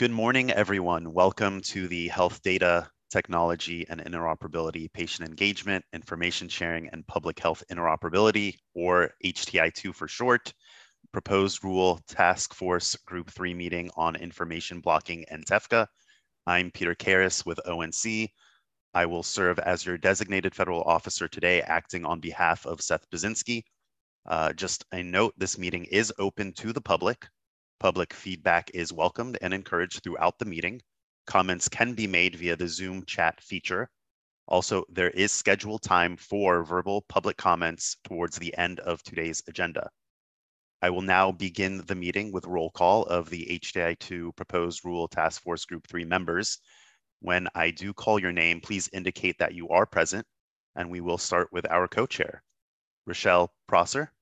Good morning, everyone. Welcome to the Health Data, Technology and Interoperability, Patient Engagement, Information Sharing, and Public Health Interoperability, or HTI2 for short, Proposed Rule Task Force Group 3 meeting on information blocking and TEFCA. I'm Peter Karras with ONC. I will serve as your designated federal officer today, acting on behalf of Seth Baczynski. Just a note, this meeting is open to the public. Public feedback is welcomed and encouraged throughout the meeting. Comments can be made via the Zoom chat feature. Also, there is scheduled time for verbal public comments towards the end of today's agenda. I will now begin the meeting with roll call of the HTI2 Proposed Rule Task Force Group 3 members. When I do call your name, please indicate that you are present, and we will start with our co-chair. Rochelle Prosser.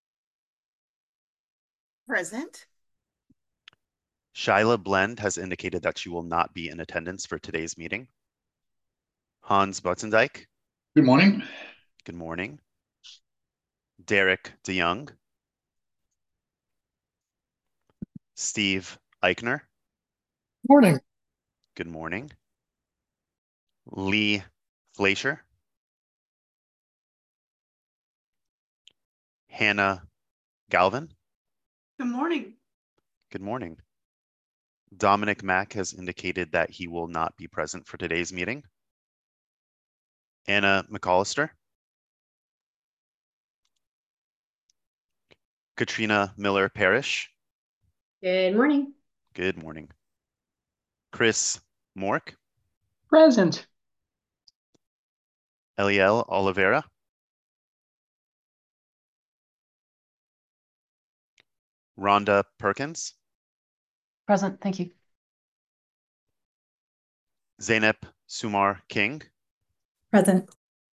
Present. Shyla Blend has indicated that she will not be in attendance for today's meeting. Hans Buttendijk. Good morning. Good morning. Derek DeYoung. Steve Eichner. Morning. Good morning. Lee Fleischer. Hannah Galvin. Good morning. Good morning. Dominic Mack has indicated that he will not be present for today's meeting. Anna McAllister. Katrina Miller Parrish. Good morning. Good morning. Chris Mork. Present. Eliel Oliveira. Rhonda Perkins. Present, thank you. Zeynep Sumar King. Present.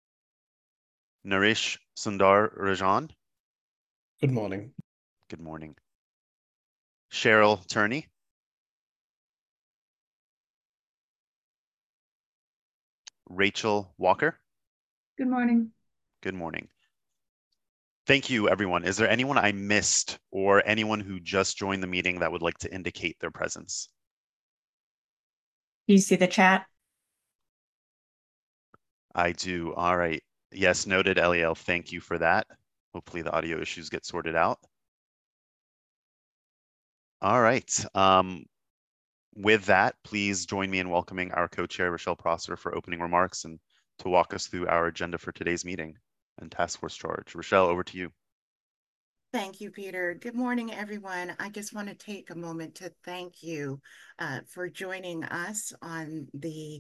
Naresh Sundar Rajan. Good morning. Good morning. Cheryl Turney. Rachel Walker. Good morning. Good morning. Thank you, everyone. Is there anyone I missed or anyone who just joined the meeting that would like to indicate their presence? Do you see the chat? I do. All right. Yes, noted, Eliel. Thank you for that. Hopefully the audio issues get sorted out. All right. With that, please join me in welcoming our co-chair, Rochelle Prosser, for opening remarks and to walk us through our agenda for today's meeting and task force charge. Rochelle, over to you. Thank you, Peter. Good morning, everyone. I just want to take a moment to thank you for joining us on the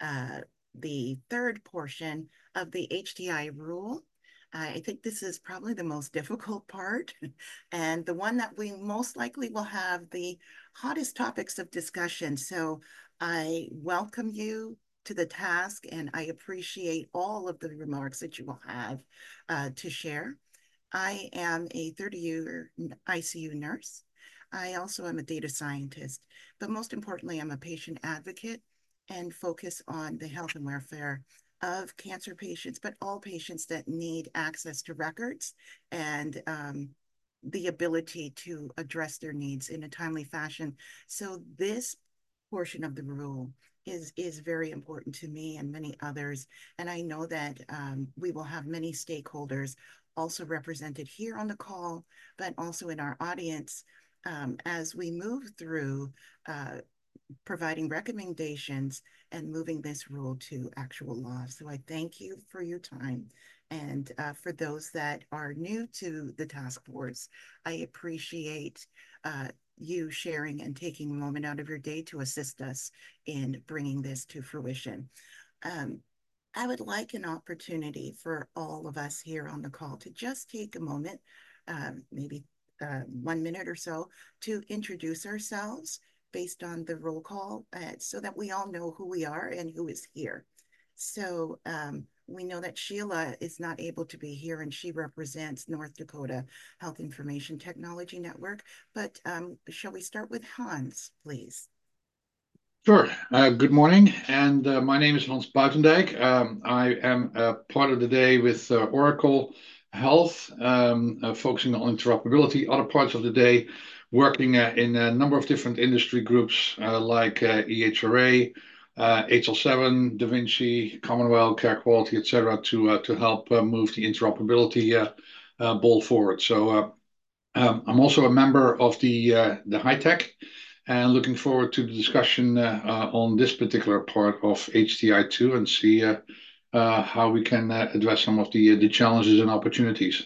third portion of the HTI rule. I think this is probably the most difficult part and the one that we most likely will have the hottest topics of discussion. So I welcome you to the task and I appreciate all of the remarks that you will have to share. I am a 30-year ICU nurse. I also am a data scientist, but most importantly, I'm a patient advocate and focus on the health and welfare of cancer patients, but all patients that need access to records and the ability to address their needs in a timely fashion. So this portion of the rule is very important to me and many others. And I know that we will have many stakeholders also represented here on the call, but also in our audience as we move through providing recommendations and moving this rule to actual law. So I thank you for your time. And for those that are new to the task force, I appreciate you sharing and taking a moment out of your day to assist us in bringing this to fruition. I would like an opportunity for all of us here on the call to just take a moment, maybe 1 minute or so, to introduce ourselves based on the roll call so that we all know who we are and who is here. So we know that Sheila is not able to be here and she represents North Dakota Health Information Technology Network, but shall we start with Hans, please? Sure. Good morning, and my name is Hans Buitendijk. I am part of the day with Oracle health, focusing on interoperability. Other parts of the day, working in a number of different industry groups like EHRA, HL7, Da Vinci, Commonwealth, Care Quality, etc., to help move the interoperability ball forward. So I'm also a member of the HITECH, and looking forward to the discussion on this particular part of HTI2 and see how we can address some of the challenges and opportunities.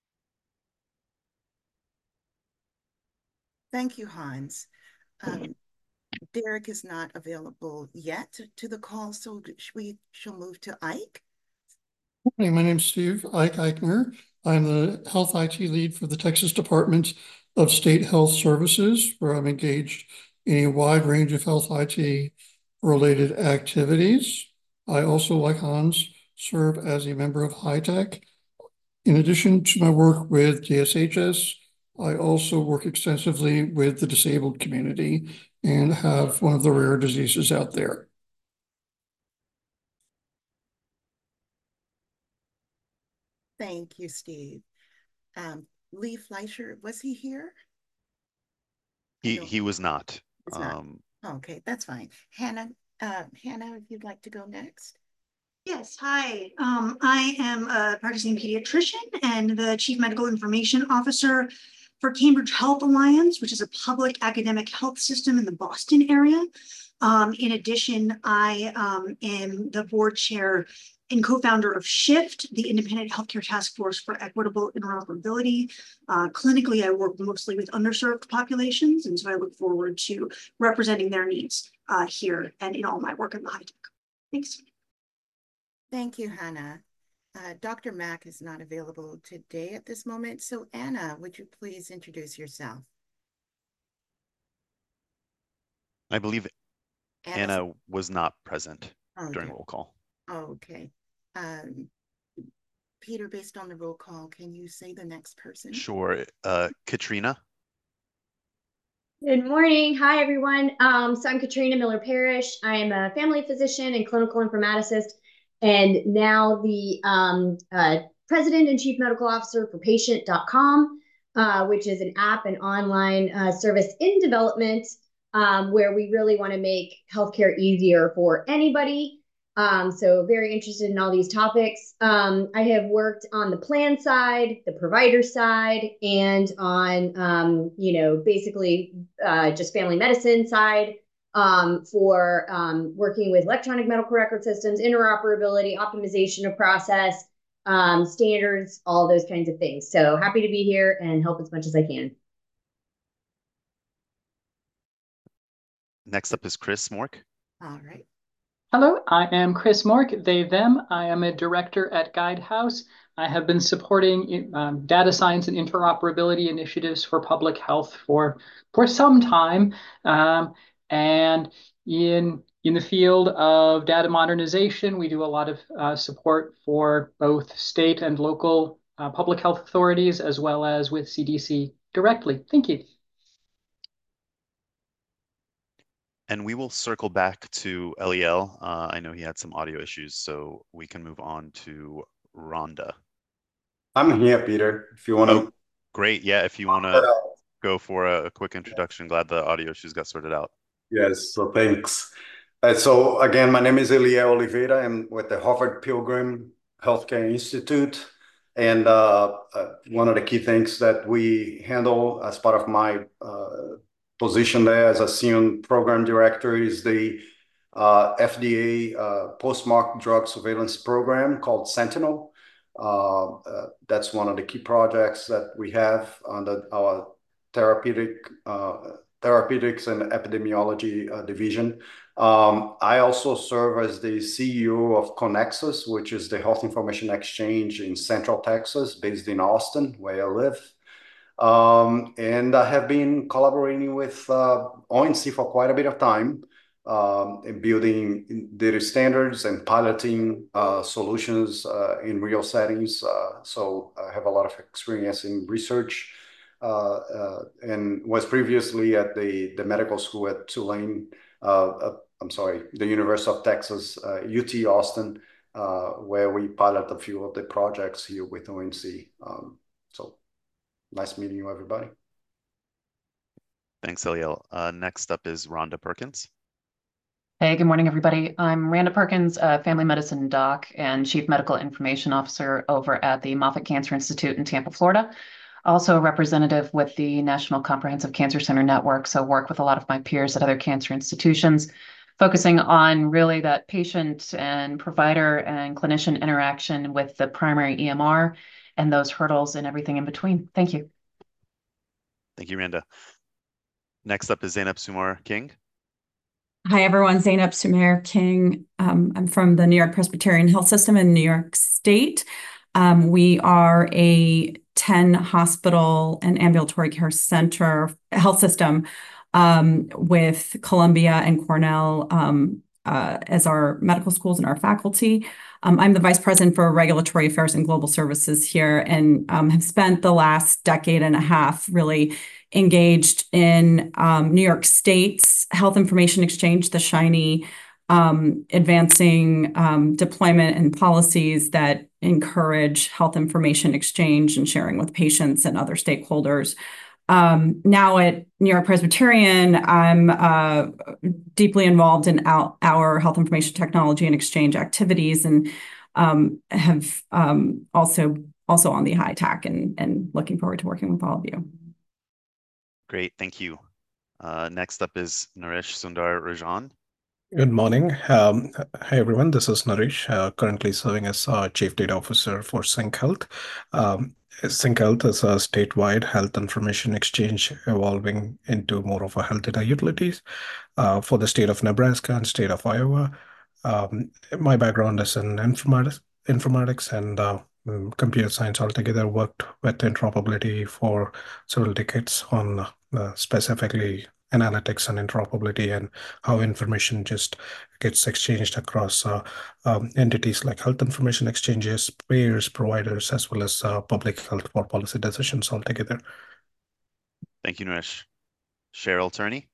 Thank you, Hans. Derek is not available yet to the call, so shall move to Ike. Hey, my name's Steve Ike Eichner. I'm the health IT lead for the Texas Department of State Health Services, where I'm engaged in a wide range of health IT related activities. I also, like Hans, serve as a member of HITECH. In addition to my work with DSHS, I also work extensively with the disabled community and have one of the rare diseases out there. Thank you, Steve. Lee Fleischer, was he here? He was not. It's not. Okay, that's fine. Hannah, if you'd like to go next. Yes, hi. I am a practicing pediatrician and the Chief Medical Information Officer for Cambridge Health Alliance, which is a public academic health system in the Boston area. In addition, I am the board chair and co-founder of SHIFT, the Independent Healthcare Task Force for Equitable Interoperability. Clinically, I work mostly with underserved populations, and so I look forward to representing their needs here and in all my work in the HITECH. Thanks. Thank you, Hannah. Dr. Mack is not available today at this moment, so Anna, would you please introduce yourself? I believe Anna was not present during roll call. Okay. Peter, based on the roll call, can you say the next person? Sure. Katrina. Good morning. Hi, everyone. So I'm Katrina Miller Parrish. I am a family physician and clinical informaticist, and now the president and chief medical officer for patient.com, which is an app and online service in development where we really want to make healthcare easier for anybody. So very interested in all these topics. I have worked on the plan side, the provider side, and on, basically just family medicine side for working with electronic medical record systems, interoperability, optimization of process, standards, all those kinds of things. So happy to be here and help as much as I can. Next up is Chris Mork. All right. Hello, I am Chris Mork, they, them. I am a director at Guidehouse. I have been supporting data science and interoperability initiatives for public health for some time. And in the field of data modernization, we do a lot of support for both state and local public health authorities, as well as with CDC directly. Thank you. And we will circle back to Eliel. I know he had some audio issues, so we can move on to Rhonda. I'm here, Peter, if you want to. Oh, great. Yeah, if you want to go for a quick introduction. Glad the audio issues got sorted out. Yes, so thanks. So again, my name is Eliel Oliveira. I'm with the Harvard Pilgrim Healthcare Institute. And one of the key things that we handle as part of my position there as a senior program director is the FDA post-market drug surveillance program called Sentinel. That's one of the key projects that we have under our therapeutics and epidemiology division. I also serve as the CEO of Connexus, which is the health information exchange in Central Texas, based in Austin, where I live. And I have been collaborating with ONC for quite a bit of time in building data standards and piloting solutions in real settings. So I have a lot of experience in research and was previously at the medical school at Tulane, the University of Texas, UT Austin, where we pilot a few of the projects here with ONC. So nice meeting you, everybody. Thanks, Eliel. Next up is Rhonda Perkins. Hey, good morning, everybody. I'm Rhonda Perkins, family medicine doc and chief medical information officer over at the Moffitt Cancer Institute in Tampa, Florida. Also a representative with the National Comprehensive Cancer Center Network, so work with a lot of my peers at other cancer institutions, focusing on really that patient and provider and clinician interaction with the primary EMR and those hurdles and everything in between. Thank you. Thank you, Rhonda. Next up is Zainab Sumar King. Hi, everyone. Zainab Sumair King. I'm from the New York Presbyterian Health System in New York State. We are a 10-hospital and ambulatory care center health system with Columbia and Cornell as our medical schools and our faculty. I'm the Vice President for Regulatory Affairs and Global Services here, and have spent the last decade and a half really engaged in New York State's Health Information Exchange, the shiny, advancing deployment and policies that encourage health information exchange and sharing with patients and other stakeholders. Now at New York Presbyterian, I'm deeply involved in our health information technology and exchange activities, and have also on the high tech, and looking forward to working with all of you. Great, thank you. Next up is Naresh Sundar Rajan. Good morning. Hi, everyone. This is Naresh, currently serving as Chief Data Officer for Sync Health. Sync Health is a statewide health information exchange evolving into more of a health data utilities for the state of Nebraska and state of Iowa. My background is in informatics and computer science altogether. Worked with interoperability for several decades on specifically analytics and interoperability and how information just gets exchanged across entities like health information exchanges, payers, providers, as well as public health for policy decisions altogether. Thank you, Naresh. Cheryl Turney.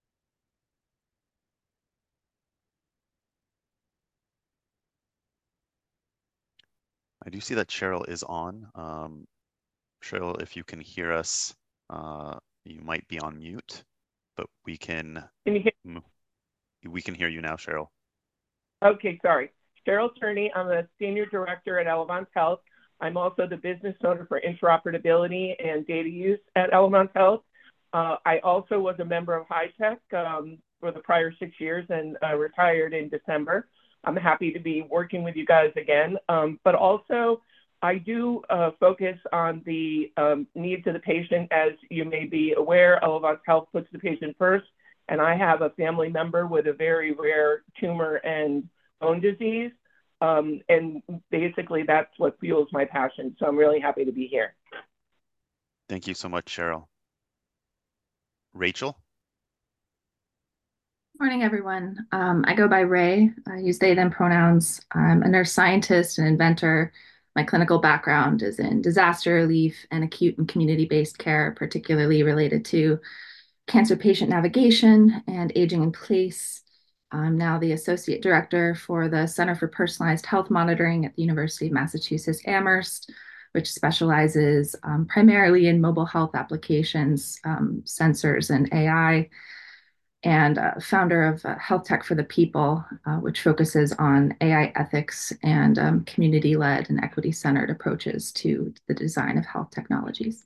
I do see that Cheryl is on. Cheryl, if you can hear us, you might be on mute, but we can hear you now, Cheryl. Okay, sorry. Cheryl Turney, I'm a Senior Director at Elevance Health. I'm also the business owner for interoperability and data use at Elevance Health. I also was a member of HITECH for the prior 6 years and retired in December. I'm happy to be working with you guys again, but also I do focus on the needs of the patient. As you may be aware, Elevance Health puts the patient first, and I have a family member with a very rare tumor and bone disease, and basically that's what fuels my passion. So I'm really happy to be here. Thank you so much, Cheryl. Rachel? Morning, everyone. I go by Ray. I use they, them pronouns. I'm a nurse scientist and inventor. My clinical background is in disaster relief and acute and community-based care, particularly related to cancer patient navigation and aging in place. I'm now the associate director for the Center for Personalized Health Monitoring at the University of Massachusetts Amherst, which specializes primarily in mobile health applications, sensors, and AI. And founder of Health Tech for the People, which focuses on AI ethics and community-led and equity-centered approaches to the design of health technologies.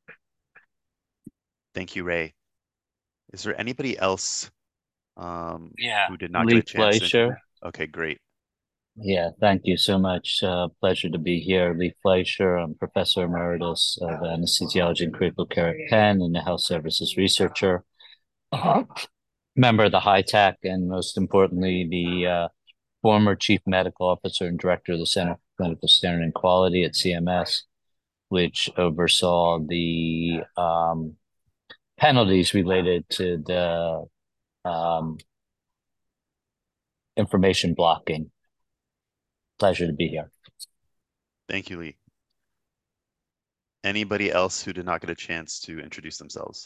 Thank you, Ray. Is there anybody else who did not Lee get a chance? Fleischer. Okay, great. Yeah, thank you so much. Pleasure to be here. Lee Fleischer. I'm Professor Emeritus of Anesthesiology and Critical Care at Penn and a health services researcher. Member of the HITECH, and most importantly, the former Chief Medical Officer and Director of the Center for Medical Standard and Quality at CMS, which oversaw the penalties related to the information blocking. Pleasure to be here. Thank you, Lee. Anybody else who did not get a chance to introduce themselves?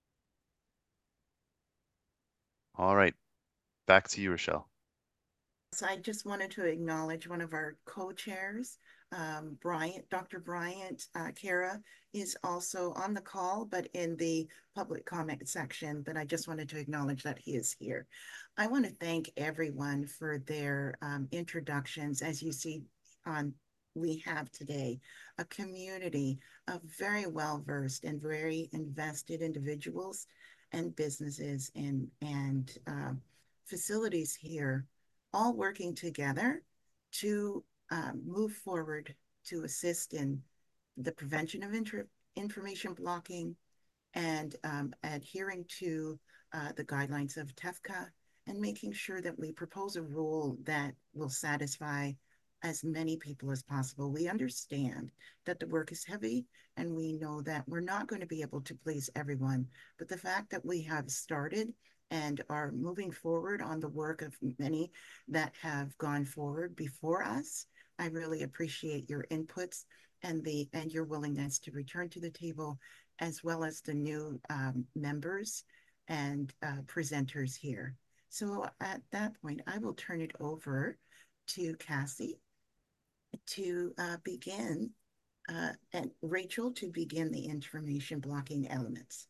All right, back to you, Rochelle. So I just wanted to acknowledge one of our co-chairs, Dr. Bryant Kara is also on the call, but in the public comment section, but I just wanted to acknowledge that he is here. I want to thank everyone for their introductions. As you see we have today a community of very well-versed and very invested individuals and businesses and facilities here, all working together to move forward to assist in the prevention of information blocking and adhering to the guidelines of TEFCA and making sure that we propose a rule that will satisfy as many people as possible. We understand that the work is heavy and we know that we're not going to be able to please everyone, but the fact that we have started and are moving forward on the work of many that have gone forward before us, I really appreciate your inputs and your willingness to return to the table, as well as the new members and presenters here. So at that point, I will turn it over to Cassie to begin, and Rachel to begin the information blocking elements.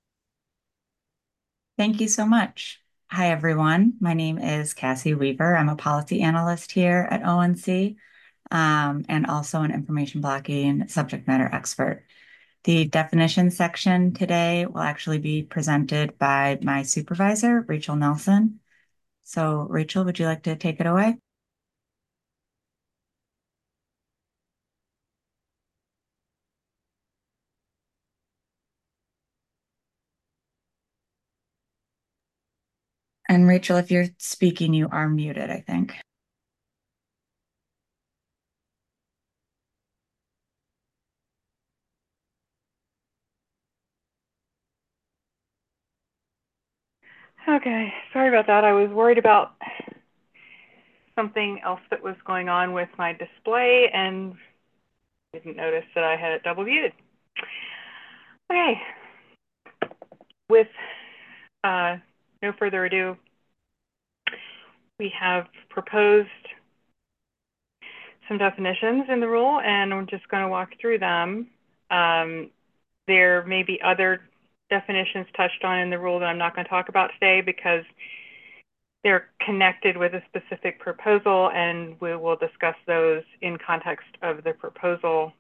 Thank you so much. Hi, everyone. My name is Cassie Weaver. I'm a policy analyst here at ONC and also an information blocking subject matter expert. The definition section today will actually be presented by my supervisor, Rachel Nelson. So Rachel, would you like to take it away? And Rachel, if you're speaking, you are muted, I think. Okay, sorry about that. I was worried about something else that was going on with my display and didn't notice that I had it double muted. Okay, with no further ado, we have proposed some definitions in the rule, and we're just going to walk through them. There may be other definitions touched on in the rule that I'm not going to talk about today because they're connected with a specific proposal, and we will discuss those in context of the proposal.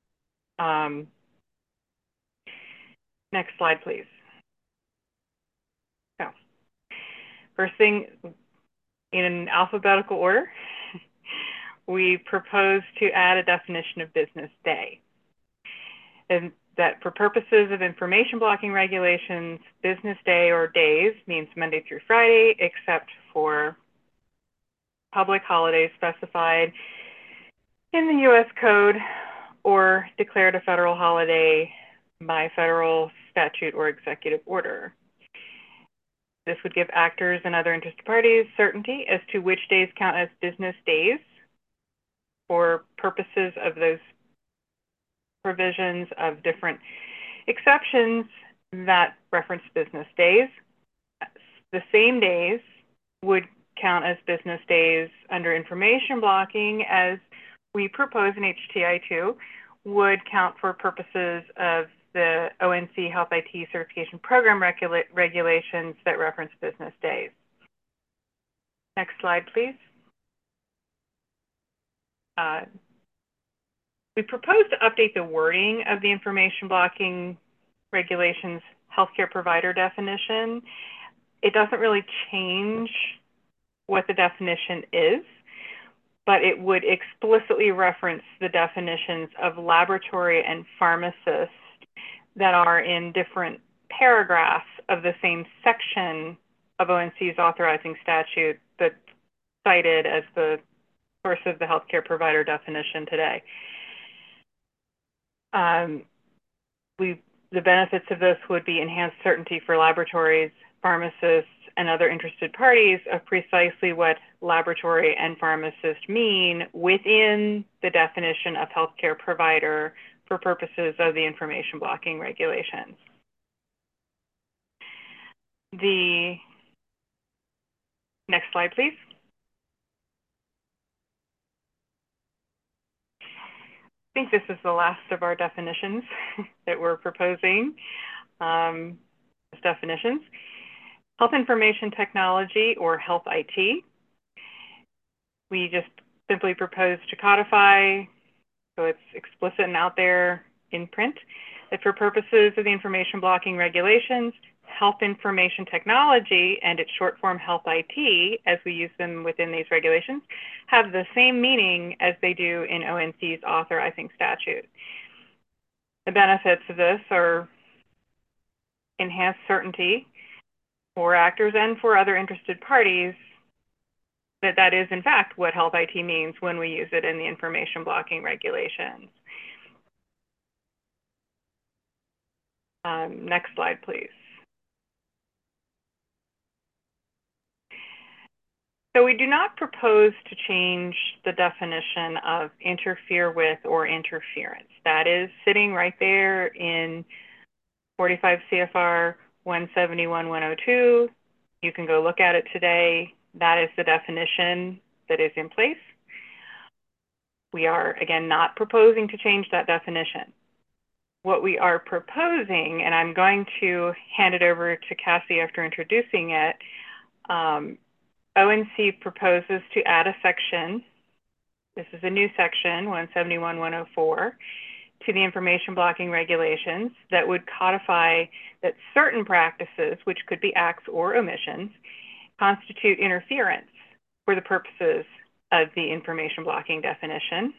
Next slide, please. So, first thing, in an alphabetical order, we propose to add a definition of business day. And that for purposes of information blocking regulations, business day or days means Monday through Friday, except for public holidays specified in the U.S. Code or declared a federal holiday by federal statute or executive order. This would give actors and other interested parties certainty as to which days count as business days for purposes of those provisions of different exceptions that reference business days. The same days would count as business days under information blocking as we propose in HTI 2 would count for purposes of the ONC Health IT Certification Program regulations that reference business days. Next slide, please. We propose to update the wording of the information blocking regulations healthcare provider definition. It doesn't really change what the definition is, but it would explicitly reference the definitions of laboratory and pharmacist that are in different paragraphs of the same section of ONC's authorizing statute that's cited as the source of the healthcare provider definition today. The benefits of this would be enhanced certainty for laboratories, pharmacists, and other interested parties of precisely what laboratory and pharmacist mean within the definition of healthcare provider for purposes of the information blocking regulations. The next slide, please. think this is the last of our definitions that we're proposing as definitions. Health information technology, or health IT. We just simply propose to codify, so it's explicit and out there in print, that for purposes of the information blocking regulations, health information technology and its short form health IT, as we use them within these regulations, have the same meaning as they do in ONC's authorizing statute. The benefits of this are enhanced certainty for actors and for other interested parties that that is in fact what health IT means when we use it in the information blocking regulations. Next slide, please. So we do not propose to change the definition of interfere with or interference. That is sitting right there in 45 CFR 171-102. You can go look at it today. That is the definition that is in place. We are, again, not proposing to change that definition. What we are proposing, and I'm going to hand it over to Cassie after introducing it, ONC proposes to add a section, this is a new section, 171-104, to the information blocking regulations that would codify that certain practices, which could be acts or omissions, constitute interference for the purposes of the information blocking definition.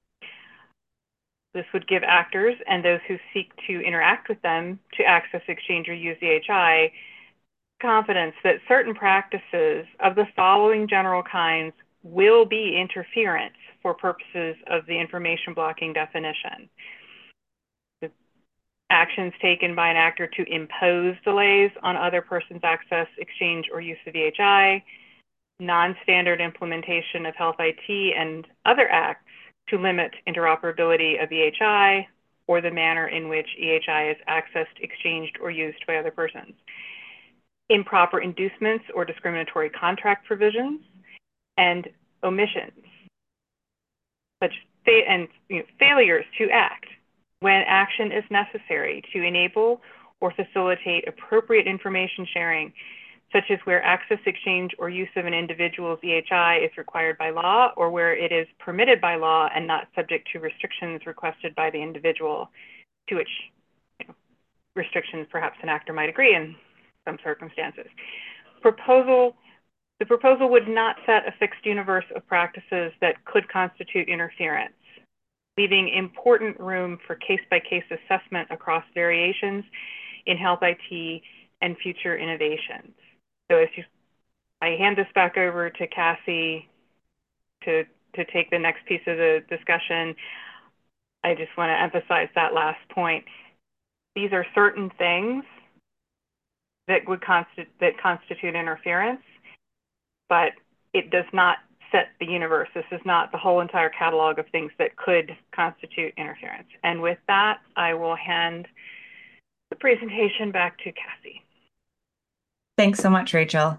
This would give actors and those who seek to interact with them to access, exchange, or use the HI confidence that certain practices of the following general kinds will be interference for purposes of the information blocking definition. The actions taken by an actor to impose delays on other persons' access, exchange, or use of EHI, non-standard implementation of health IT and other acts to limit interoperability of EHI, or the manner in which EHI is accessed, exchanged, or used by other persons. Improper inducements or discriminatory contract provisions, and omissions, such failures to act when action is necessary to enable or facilitate appropriate information sharing, such as where access, exchange, or use of an individual's EHI is required by law, or where it is permitted by law and not subject to restrictions requested by the individual, to which restrictions perhaps an actor might agree in some circumstances. The proposal would not set a fixed universe of practices that could constitute interference, leaving important room for case-by-case assessment across variations in health IT and future innovations. So I hand this back over to Cassie to take the next piece of the discussion. I just want to emphasize that last point. These are certain things that would constitute interference, but it does not set the universe. This is not the whole entire catalog of things that could constitute interference. And with that, I will hand the presentation back to Cassie. Thanks so much, Rachel.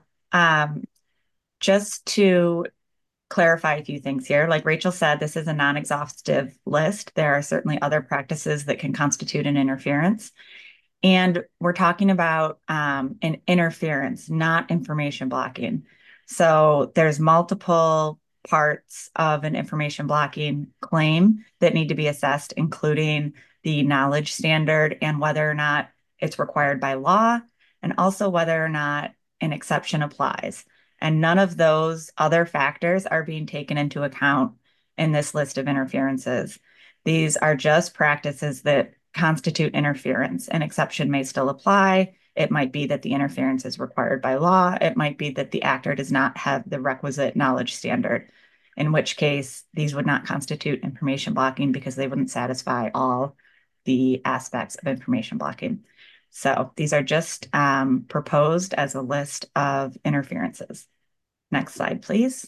Just to clarify a few things here, like Rachel said, this is a non-exhaustive list. There are certainly other practices that can constitute an interference. And we're talking about an interference, not information blocking. So there's multiple parts of an information blocking claim that need to be assessed, including the knowledge standard and whether or not it's required by law, and also whether or not an exception applies. And none of those other factors are being taken into account in this list of interferences. These are just practices that constitute interference. An exception may still apply. It might be that the interference is required by law. It might be that the actor does not have the requisite knowledge standard, in which case these would not constitute information blocking because they wouldn't satisfy all the aspects of information blocking. So these are just proposed as a list of interferences. Next slide, please.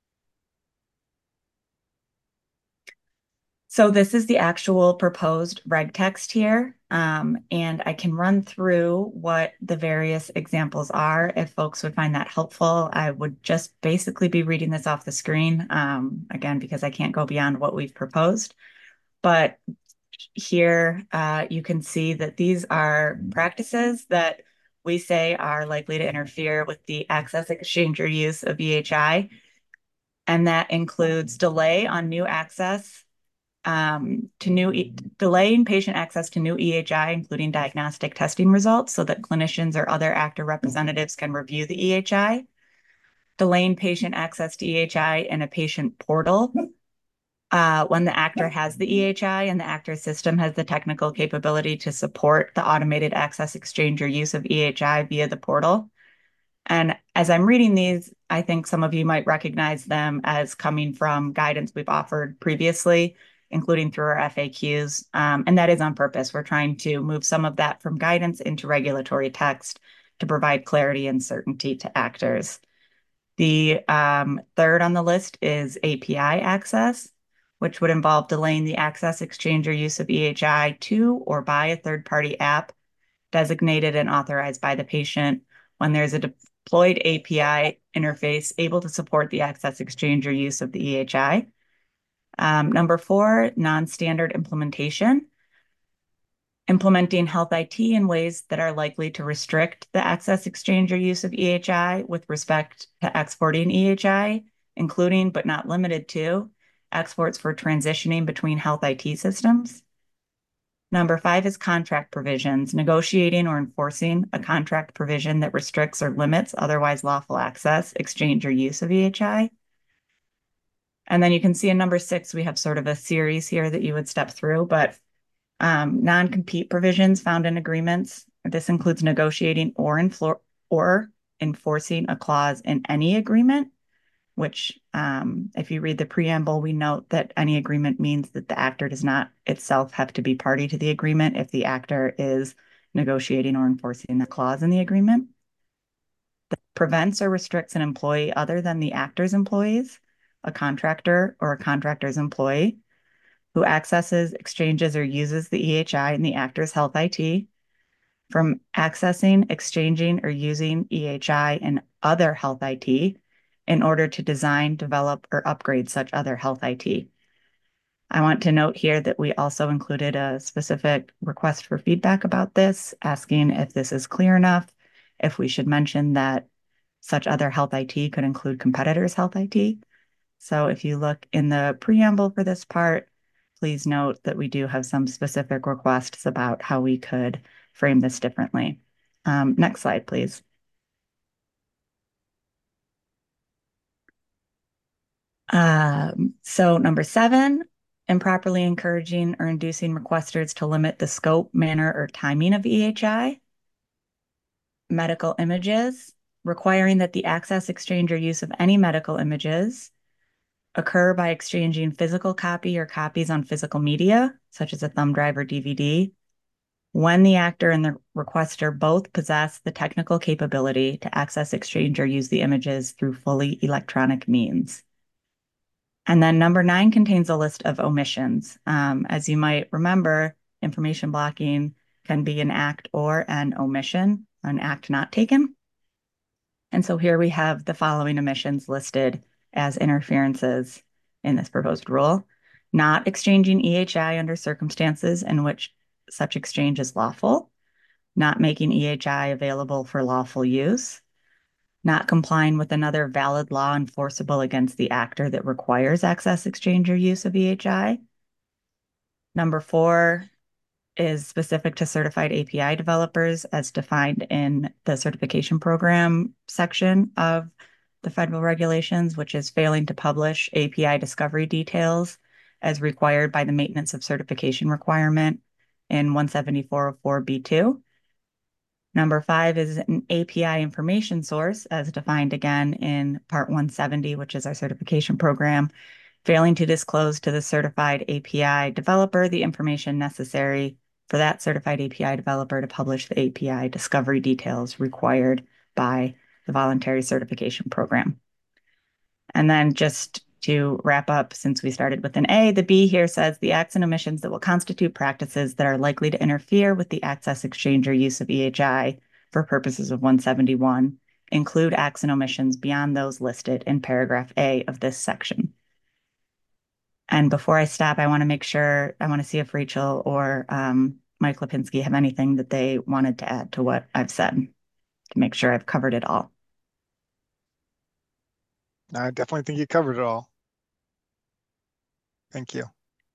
So this is the actual proposed reg text here, and I can run through what the various examples are if folks would find that helpful. I would just basically be reading this off the screen, again, because I can't go beyond what we've proposed. But here you can see that these are practices that we say are likely to interfere with the access, exchange, or use of EHI. And that includes delay on new access delaying patient access to new EHI, including diagnostic testing results, so that clinicians or other actor representatives can review the EHI, delaying patient access to EHI in a patient portal when the actor has the EHI and the actor system has the technical capability to support the automated access, exchange, or use of EHI via the portal. And as I'm reading these, I think some of you might recognize them as coming from guidance we've offered previously, including through our FAQs. And that is on purpose. We're trying to move some of that from guidance into regulatory text to provide clarity and certainty to actors. The third on the list is API access, which would involve delaying the access, exchange, or use of EHI to or by a third-party app designated and authorized by the patient when there's a deployed API interface able to support the access, exchange, or use of the EHI. Number 4, non-standard implementation. Implementing health IT in ways that are likely to restrict the access, exchange, or use of EHI with respect to exporting EHI, including but not limited to exports for transitioning between health IT systems. Number 5 is contract provisions, negotiating or enforcing a contract provision that restricts or limits otherwise lawful access, exchange, or use of EHI. And then you can see in number 6, we have sort of a series here that you would step through, but non-compete provisions found in agreements. This includes negotiating or enforcing a clause in any agreement, which if you read the preamble, we note that any agreement means that the actor does not itself have to be party to the agreement if the actor is negotiating or enforcing the clause in the agreement. That prevents or restricts an employee other than the actor's employees, a contractor or a contractor's employee, who accesses, exchanges, or uses the EHI in the actor's health IT from accessing, exchanging, or using EHI in other health IT in order to design, develop, or upgrade such other health IT. I want to note here that we also included a specific request for feedback about this, asking if this is clear enough, if we should mention that such other health IT could include competitors' health IT. So if you look in the preamble for this part, please note that we do have some specific requests about how we could frame this differently. Next slide, please. So number 7, improperly encouraging or inducing requesters to limit the scope, manner, or timing of EHI. Medical images, requiring that the access, exchange, or use of any medical images occur by exchanging physical copy or copies on physical media, such as a thumb drive or DVD, when the actor and the requester both possess the technical capability to access, exchange, or use the images through fully electronic means. And then number 9 contains a list of omissions. As you might remember, information blocking can be an act or an omission, an act not taken. And so here we have the following omissions listed as interferences in this proposed rule: not exchanging EHI under circumstances in which such exchange is lawful, not making EHI available for lawful use, not complying with another valid law enforceable against the actor that requires access, exchange, or use of EHI. Number 4 is specific to certified API developers as defined in the certification program section of the federal regulations, which is failing to publish API discovery details as required by the maintenance of certification requirement in 17404B2. Number 5 is an API information source as defined again in Part 170, which is our certification program, failing to disclose to the certified API developer the information necessary for that certified API developer to publish the API discovery details required by the voluntary certification program. And then just to wrap up, since we started with an A, the B here says the acts and omissions that will constitute practices that are likely to interfere with the access, exchange, or use of EHI for purposes of 171 include acts and omissions beyond those listed in paragraph A of this section. And before I stop, I want to see if Rachel or Mike Lipinski have anything that they wanted to add to what I've said to make sure I've covered it all. I definitely think you covered it all. Thank you.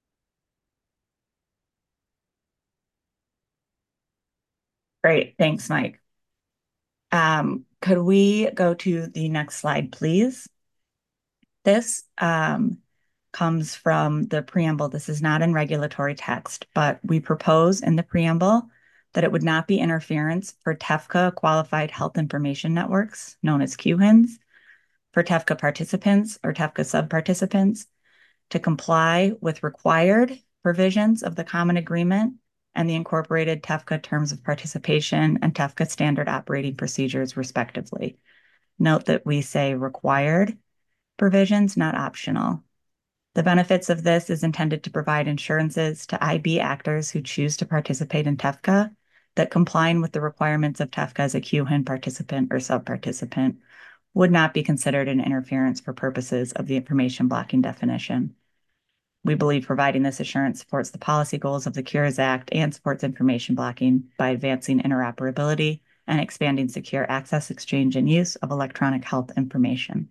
Great. Thanks, Mike. Could we go to the next slide, please? This comes from the preamble. This is not in regulatory text, but we propose in the preamble that it would not be interference for TEFCA qualified health information networks, known as QHINs, for TEFCA participants or TEFCA sub-participants to comply with required provisions of the Common Agreement and the incorporated TEFCA terms of participation and TEFCA standard operating procedures, respectively. Note that we say required provisions, not optional. The benefits of this is intended to provide assurances to IB actors who choose to participate in TEFCA that complying with the requirements of TEFCA as a QHIN participant or sub-participant would not be considered an interference for purposes of the information blocking definition. We believe providing this assurance supports the policy goals of the Cures Act and supports information blocking by advancing interoperability and expanding secure access, exchange, and use of electronic health information.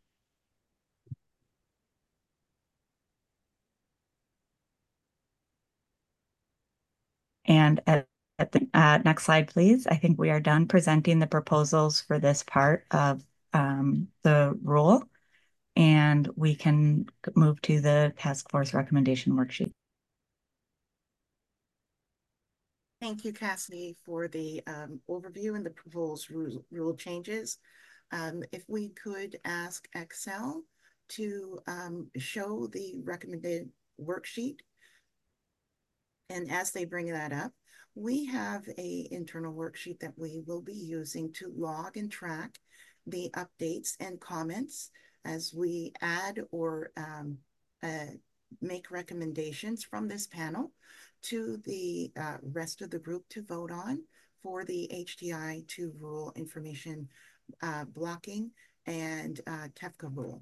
And at the next slide, please. I think we are done presenting the proposals for this part of the rule, and we can move to the task force recommendation worksheet. Thank you, Cassidy, for the overview and the proposed rule changes. If we could ask Excel to show the recommended worksheet. And as they bring that up, we have an internal worksheet that we will be using to log and track the updates and comments as we add or make recommendations from this panel to the rest of the group to vote on for the HTI-2 rule information blocking and TEFCA rule.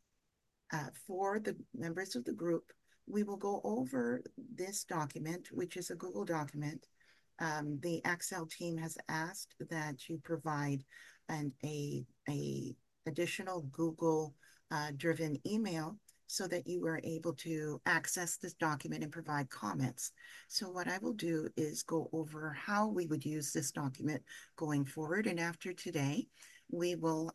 For the members of the group, we will go over this document, which is a Google document. The Excel team has asked that you provide a additional Google driven email so that you are able to access this document and provide comments. So what I will do is go over how we would use this document going forward. And after today, we will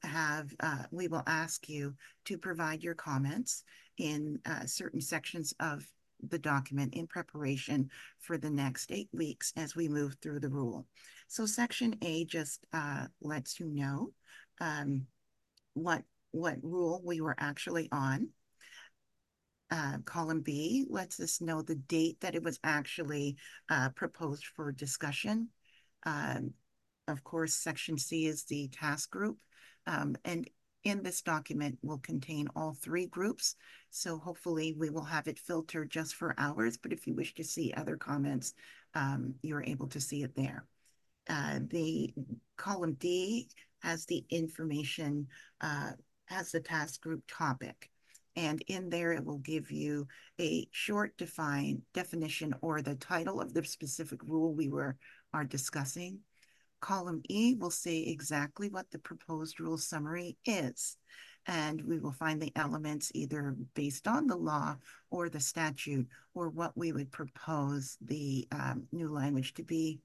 ask you to provide your comments in certain sections of the document in preparation for the next 8 weeks as we move through the rule. So section A just lets you know what rule we were actually on. Column B lets us know the date that it was actually proposed for discussion. Of course, section C is the task group. And in this document will contain all 3 groups. So hopefully we will have it filtered just for ours, but if you wish to see other comments, you're able to see it there. The column D has the information, has the task group topic. And in there, it will give you a short definition or the title of the specific rule we are discussing. Column E will say exactly what the proposed rule summary is. And we will find the elements either based on the law or the statute or what we would propose the new language to be.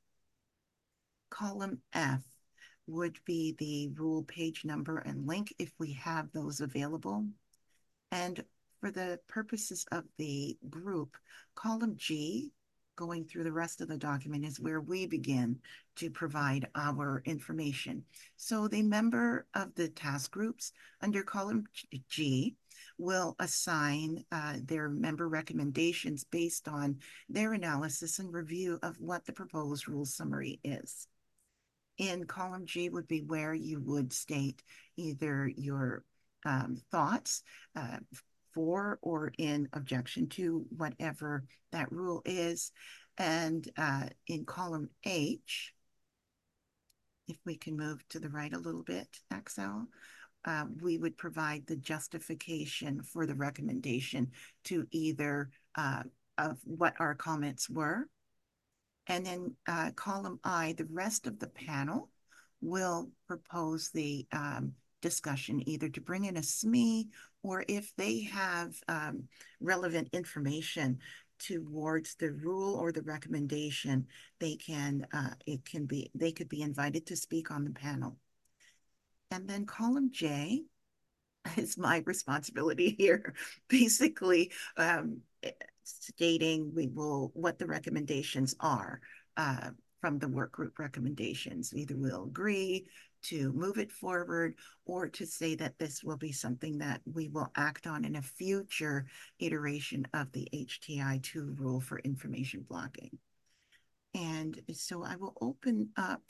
Column F would be the rule page number and link if we have those available. And for the purposes of the group, column G, going through the rest of the document, is where we begin to provide our information. So the member of the task groups under column G will assign their member recommendations based on their analysis and review of what the proposed rule summary is. In column G would be where you would state either your thoughts for or in objection to whatever that rule is. And in column H, if we can move to the right a little bit, Excel, we would provide the justification for the recommendation to either of what our comments were. And then column I, the rest of the panel will propose the discussion, either to bring in a SME, or if they have relevant information towards the rule or the recommendation, they could be invited to speak on the panel. And then column J is my responsibility here, basically stating what the recommendations are from the work group recommendations. Either we'll agree to move it forward or to say that this will be something that we will act on in a future iteration of the HTI-2 rule for information blocking. And so I will open up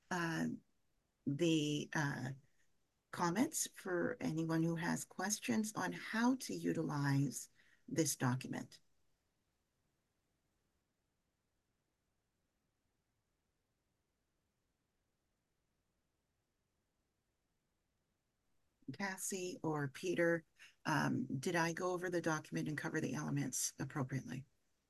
the comments for anyone who has questions on how to utilize this document. Cassie or Peter, did I go over the document and cover the elements appropriately?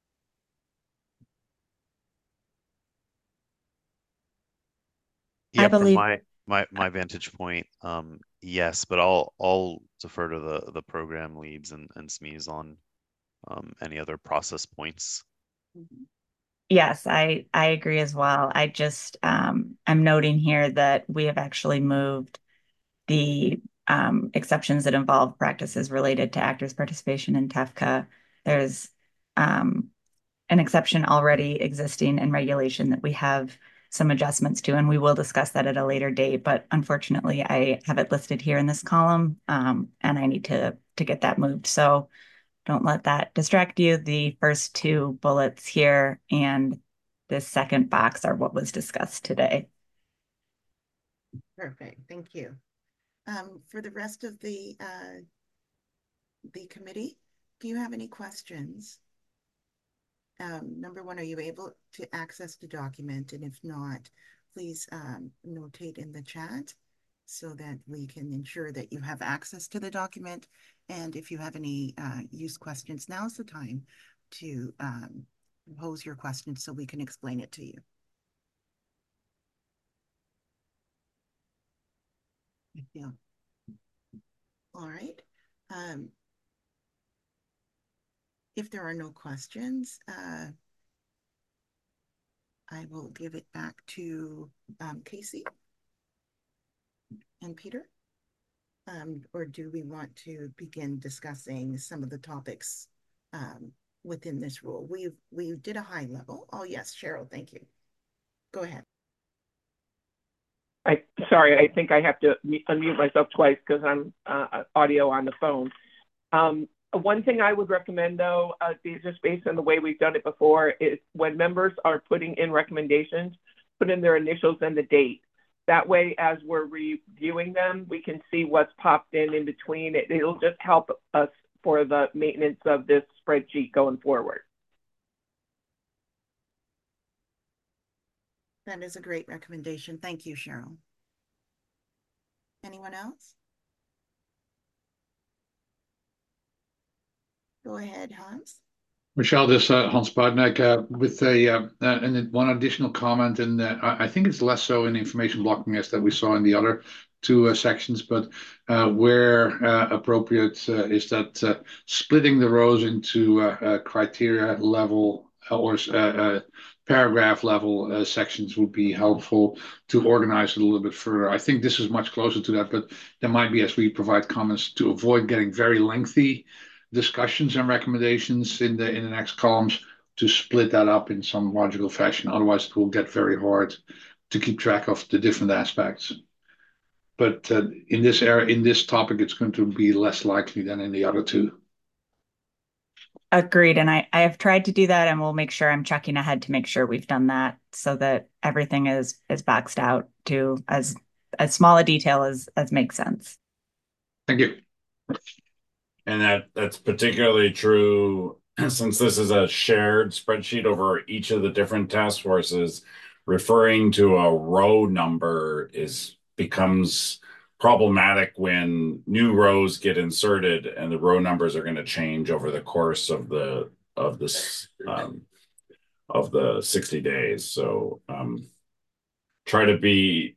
Yeah, I believe from my vantage point, yes, but I'll defer to the program leads and SMEs on any other process points. yes, I agree as well. I just I'm noting here that we have actually moved the exceptions that involve practices related to actors' participation in TEFCA. There's an exception already existing in regulation that we have some adjustments to, and we will discuss that at a later date. But unfortunately, I have it listed here in this column, and I need to get that moved. So don't let that distract you. The first two bullets here and this second box are what was discussed today. Perfect, thank you. For the rest of the committee, do you have any questions? Number one, are you able to access the document? And if not, please notate in the chat so that we can ensure that you have access to the document. And if you have any use questions, now's the time to pose your questions so we can explain it to you. Yeah. All right. If there are no questions, I will give it back to Casey and Peter. Or do we want to begin discussing some of the topics within this rule? We did a high level. Oh yes, Cheryl, thank you. Go ahead. Sorry, I think I have to unmute myself twice because I'm audio on the phone. One thing I would recommend, though, just based on the way we've done it before, is when members are putting in recommendations, put in their initials and the date. That way, as we're reviewing them, we can see what's popped in between. It'll just help us for the maintenance of this spreadsheet going forward. That is a great recommendation. Thank you, Cheryl. Anyone else? Go ahead, Hans. Michelle, this Hans Bodnek with and one additional comment, and I think it's less so in information blocking as that we saw in the other two sections, but where appropriate is that splitting the rows into criteria level or paragraph level sections would be helpful to organize it a little bit further. I think this is much closer to that, but there might be, as we provide comments, to avoid getting very lengthy discussions and recommendations in the next columns, to split that up in some logical fashion. Otherwise, it will get very hard to keep track of the different aspects. But in this area, in this topic, it's going to be less likely than in the other two. Agreed. And I have tried to do that, and we'll make sure I'm checking ahead to make sure we've done that so that everything is boxed out to as small a detail as makes sense. Thank you. And that's particularly true since this is a shared spreadsheet over each of the different task forces. Referring to a row number becomes problematic when new rows get inserted and the row numbers are going to change over the course of the 60 days. So try to be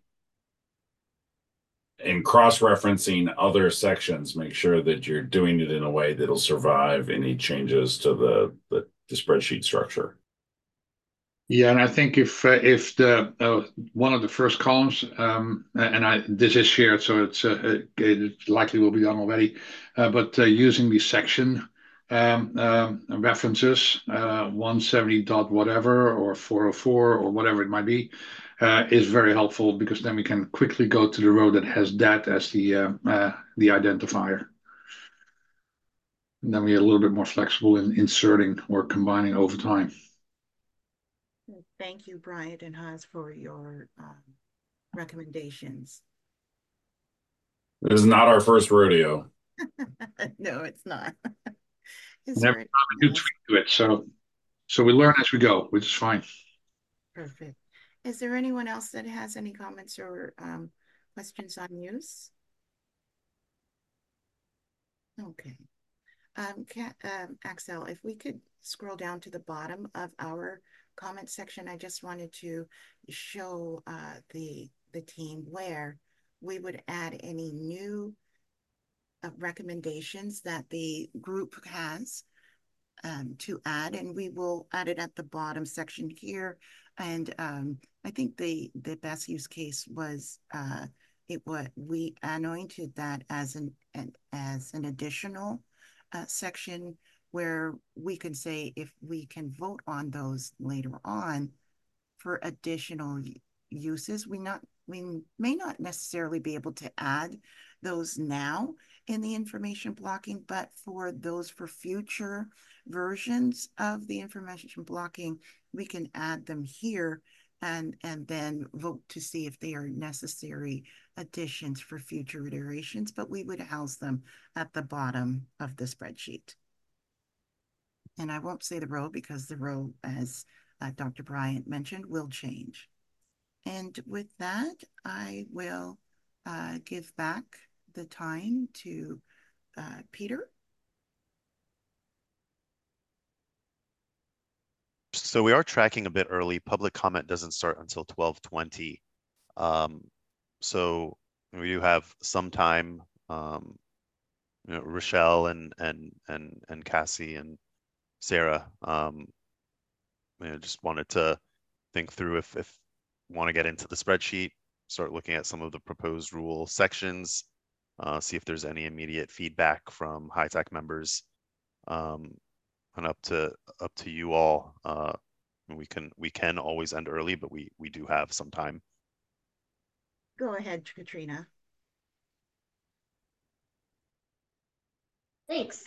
in cross-referencing other sections, make sure that you're doing it in a way that'll survive any changes to the spreadsheet structure. Yeah, and I think if the one of the first columns, this is shared, so it likely will be done already, but using the section references, 170 dot whatever or 404 or whatever it might be, is very helpful, because then we can quickly go to the row that has that as the identifier. And then we're a little bit more flexible in inserting or combining over time. Thank you, Bryant and Hans, for your recommendations. This is not our first rodeo. No, it's not. Never have a new tweak to it, so we learn as we go, which is fine. Perfect. Is there anyone else that has any comments or questions on use? Okay. Axel, if we could scroll down to the bottom of our comment section, I just wanted to show the team where we would add any new recommendations that the group has to add, and we will add it at the bottom section here. And I think the best use case was we anointed that as an additional section where we can say if we can vote on those later on for additional uses. We may not necessarily be able to add those now in the information blocking, but for future versions of the information blocking, we can add them here and then vote to see if they are necessary additions for future iterations, but we would house them at the bottom of the spreadsheet. And I won't say the row, because the row, as Dr. Bryant mentioned, will change. And with that, I will give back the time to Peter. So we are tracking a bit early. Public comment doesn't start until 12:20. So we do have some time. Rochelle and Cassie and Sarah, just wanted to think through if want to get into the spreadsheet, start looking at some of the proposed rule sections, see if there's any immediate feedback from HITAC members, and up to you all. We can always end early, but we do have some time. Go ahead, Katrina. Thanks.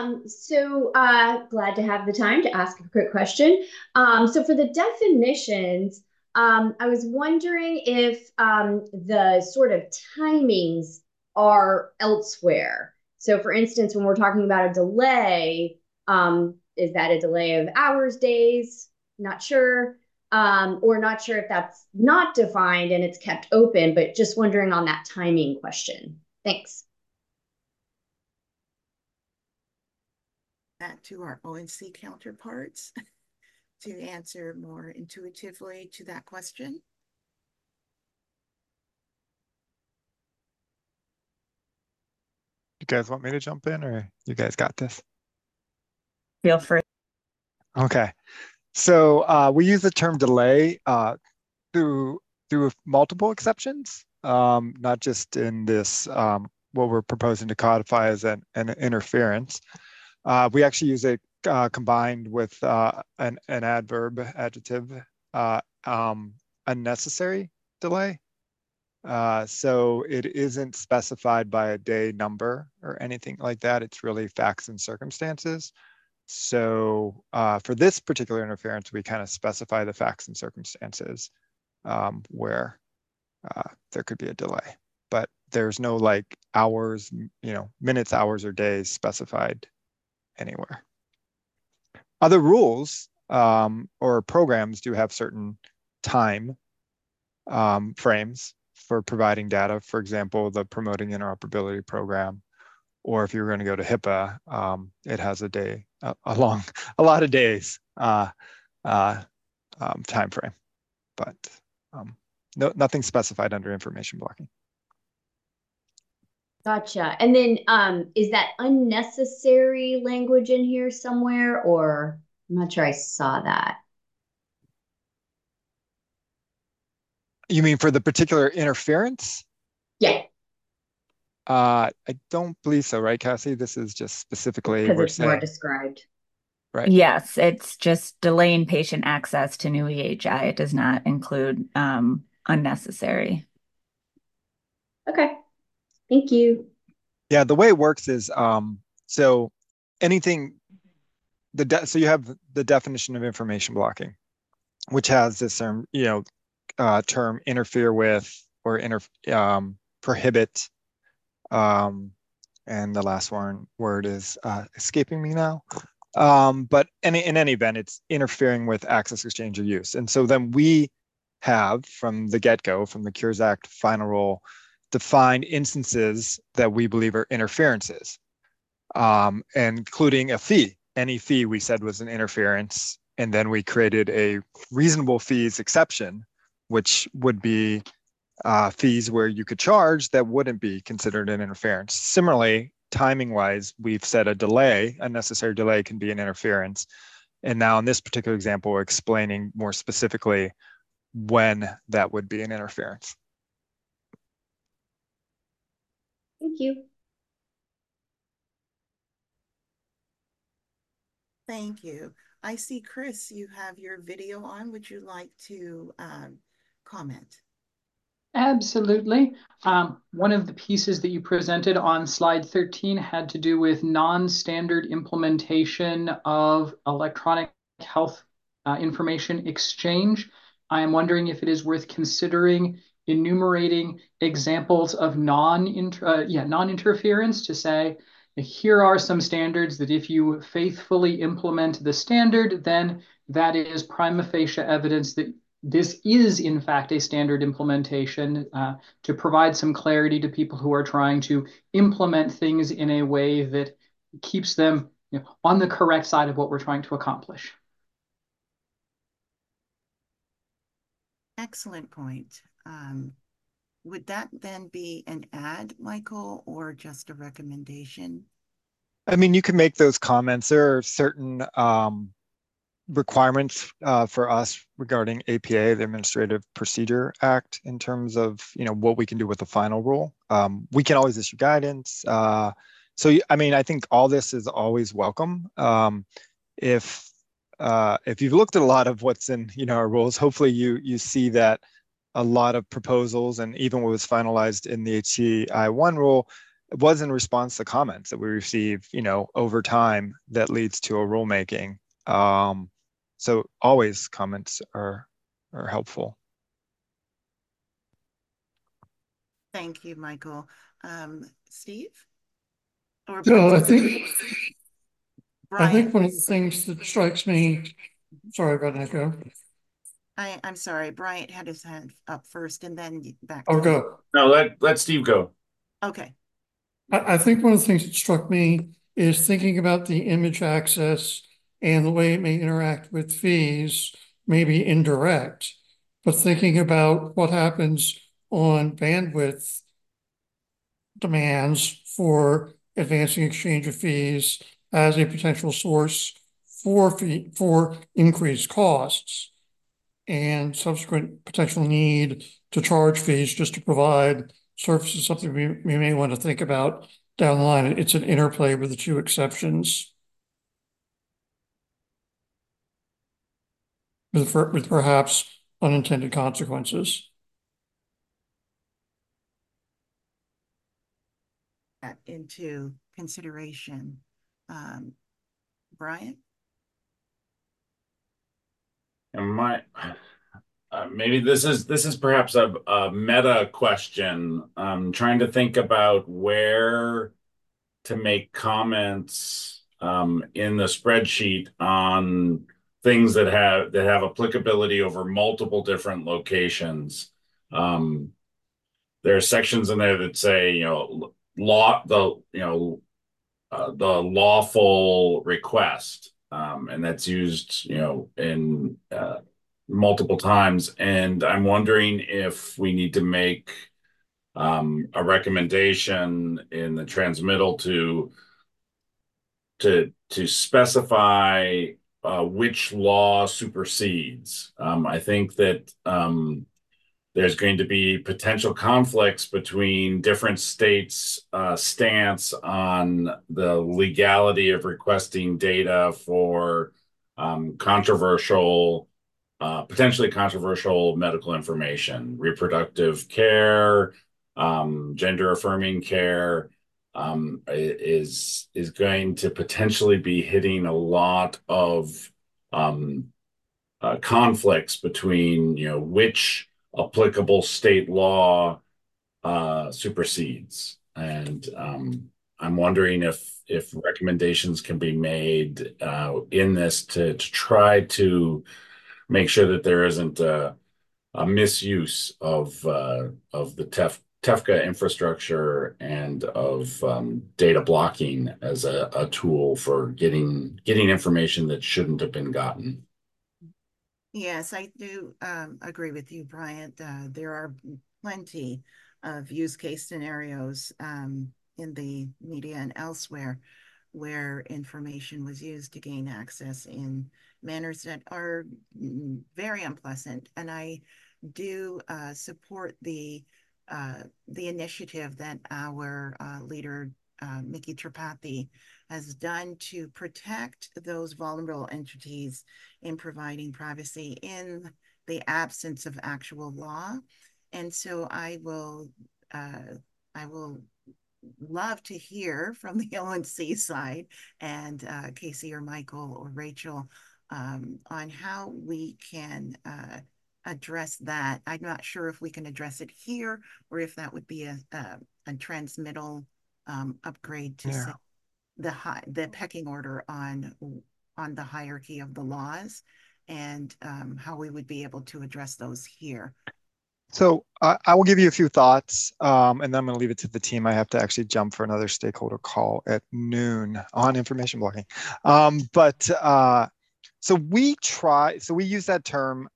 Glad to have the time to ask a quick question. So for the definitions, I was wondering if the sort of timings are elsewhere. So for instance, when we're talking about a delay, is that a delay of hours, days? Not sure. Or not sure if that's not defined and it's kept open, but just wondering on that timing question. Thanks. That to our ONC counterparts to answer more intuitively to that question. You guys want me to jump in, or you guys got this? Feel free. Okay. So we use the term delay through multiple exceptions, not just in this, what we're proposing to codify as an interference. We actually use it combined with an adjective, unnecessary delay. So it isn't specified by a day number or anything like that. It's really facts and circumstances. So for this particular interference, we kind of specify the facts and circumstances where there could be a delay, but there's no like hours, minutes, hours, or days specified anywhere. Other rules or programs do have certain time frames for providing data, for example, the Promoting Interoperability Program, or if you're going to go to HIPAA, it has a lot of days time frame, but nothing specified under information blocking. Gotcha. And then is that unnecessary language in here somewhere, or I'm not sure I saw that. You mean for the particular interference? Yeah. I don't believe so, right, Cassie? This is just specifically because it's more described. Right. Yes, it's just delaying patient access to new EHI. It does not include unnecessary. Okay. Thank you. Yeah, the way it works is so anything so you have the definition of information blocking, which has this term, term interfere with or prohibit, and the last word is escaping me now. But in any event, it's interfering with access, exchange, or use. And so then we have, from the get-go, from the Cures Act final rule, defined instances that we believe are interferences, including a fee. Any fee we said was an interference, and then we created a reasonable fees exception, which would be fees where you could charge that wouldn't be considered an interference. Similarly, timing-wise, we've said a necessary delay can be an interference. And now in this particular example, we're explaining more specifically when that would be an interference. Thank you. Thank you. I see, Chris, you have your video on. Would you like to comment? Absolutely. One of the pieces that you presented on slide 13 had to do with non-standard implementation of electronic health information exchange. I am wondering if it is worth considering enumerating examples of non-interference to say, here are some standards that if you faithfully implement the standard, then that is prima facie evidence that this is, in fact, a standard implementation, to provide some clarity to people who are trying to implement things in a way that keeps them on the correct side of what we're trying to accomplish. Excellent point. Would that then be an add, Michael, or just a recommendation? I mean, you can make those comments. There are certain requirements for us regarding APA, the Administrative Procedure Act, in terms of what we can do with the final rule. We can always issue guidance. So I mean, I think all this is always welcome. If you've looked at a lot of what's in our rules, hopefully you see that a lot of proposals and even what was finalized in the HTI-1 rule was in response to comments that we receive over time that leads to a rulemaking. So always comments are helpful. Thank you, Michael. Steve? I think one of the things that strikes me, sorry about that, go. I'm sorry, Bryant had his hand up first and then back. I'll go. No, let Steve go. Okay. I think one of the things that struck me is thinking about the image access and the way it may interact with fees, maybe indirect, but thinking about what happens on bandwidth demands for advancing exchange of fees as a potential source for increased costs and subsequent potential need to charge fees just to provide services, something we may want to think about down the line. It's an interplay with the two exceptions. With perhaps unintended consequences. Into consideration. Brian? Maybe this is perhaps a meta question. I'm trying to think about where to make comments in the spreadsheet on things that have applicability over multiple different locations. there are sections in there that say, the lawful request, and that's used, in multiple times. And I'm wondering if we need to make a recommendation in the transmittal to specify which law supersedes. I think that there's going to be potential conflicts between different states' stance on the legality of requesting data for potentially controversial medical information, reproductive care, gender affirming care, is going to potentially be hitting a lot of conflicts between which applicable state law supersedes. And I'm wondering if recommendations can be made in this to try to make sure that there isn't a misuse of the TEFCA infrastructure and of data blocking as a tool for getting information that shouldn't have been gotten. Yes, I do agree with you, Bryant. There are plenty of use case scenarios in the media and elsewhere where information was used to gain access in manners that are very unpleasant. And I do support the initiative that our leader, Miki Tripathi, has done to protect those vulnerable entities in providing privacy in the absence of actual law. And so I will love to hear from the ONC side and Casey or Michael or Rachel on how we can address that. I'm not sure if we can address it here or if that would be a transmittal upgrade to say the pecking order on the hierarchy of the laws and how we would be able to address those here. So I will give you a few thoughts, and then I'm going to leave it to the team. I have to actually jump for another stakeholder call at noon on information blocking. So we use that term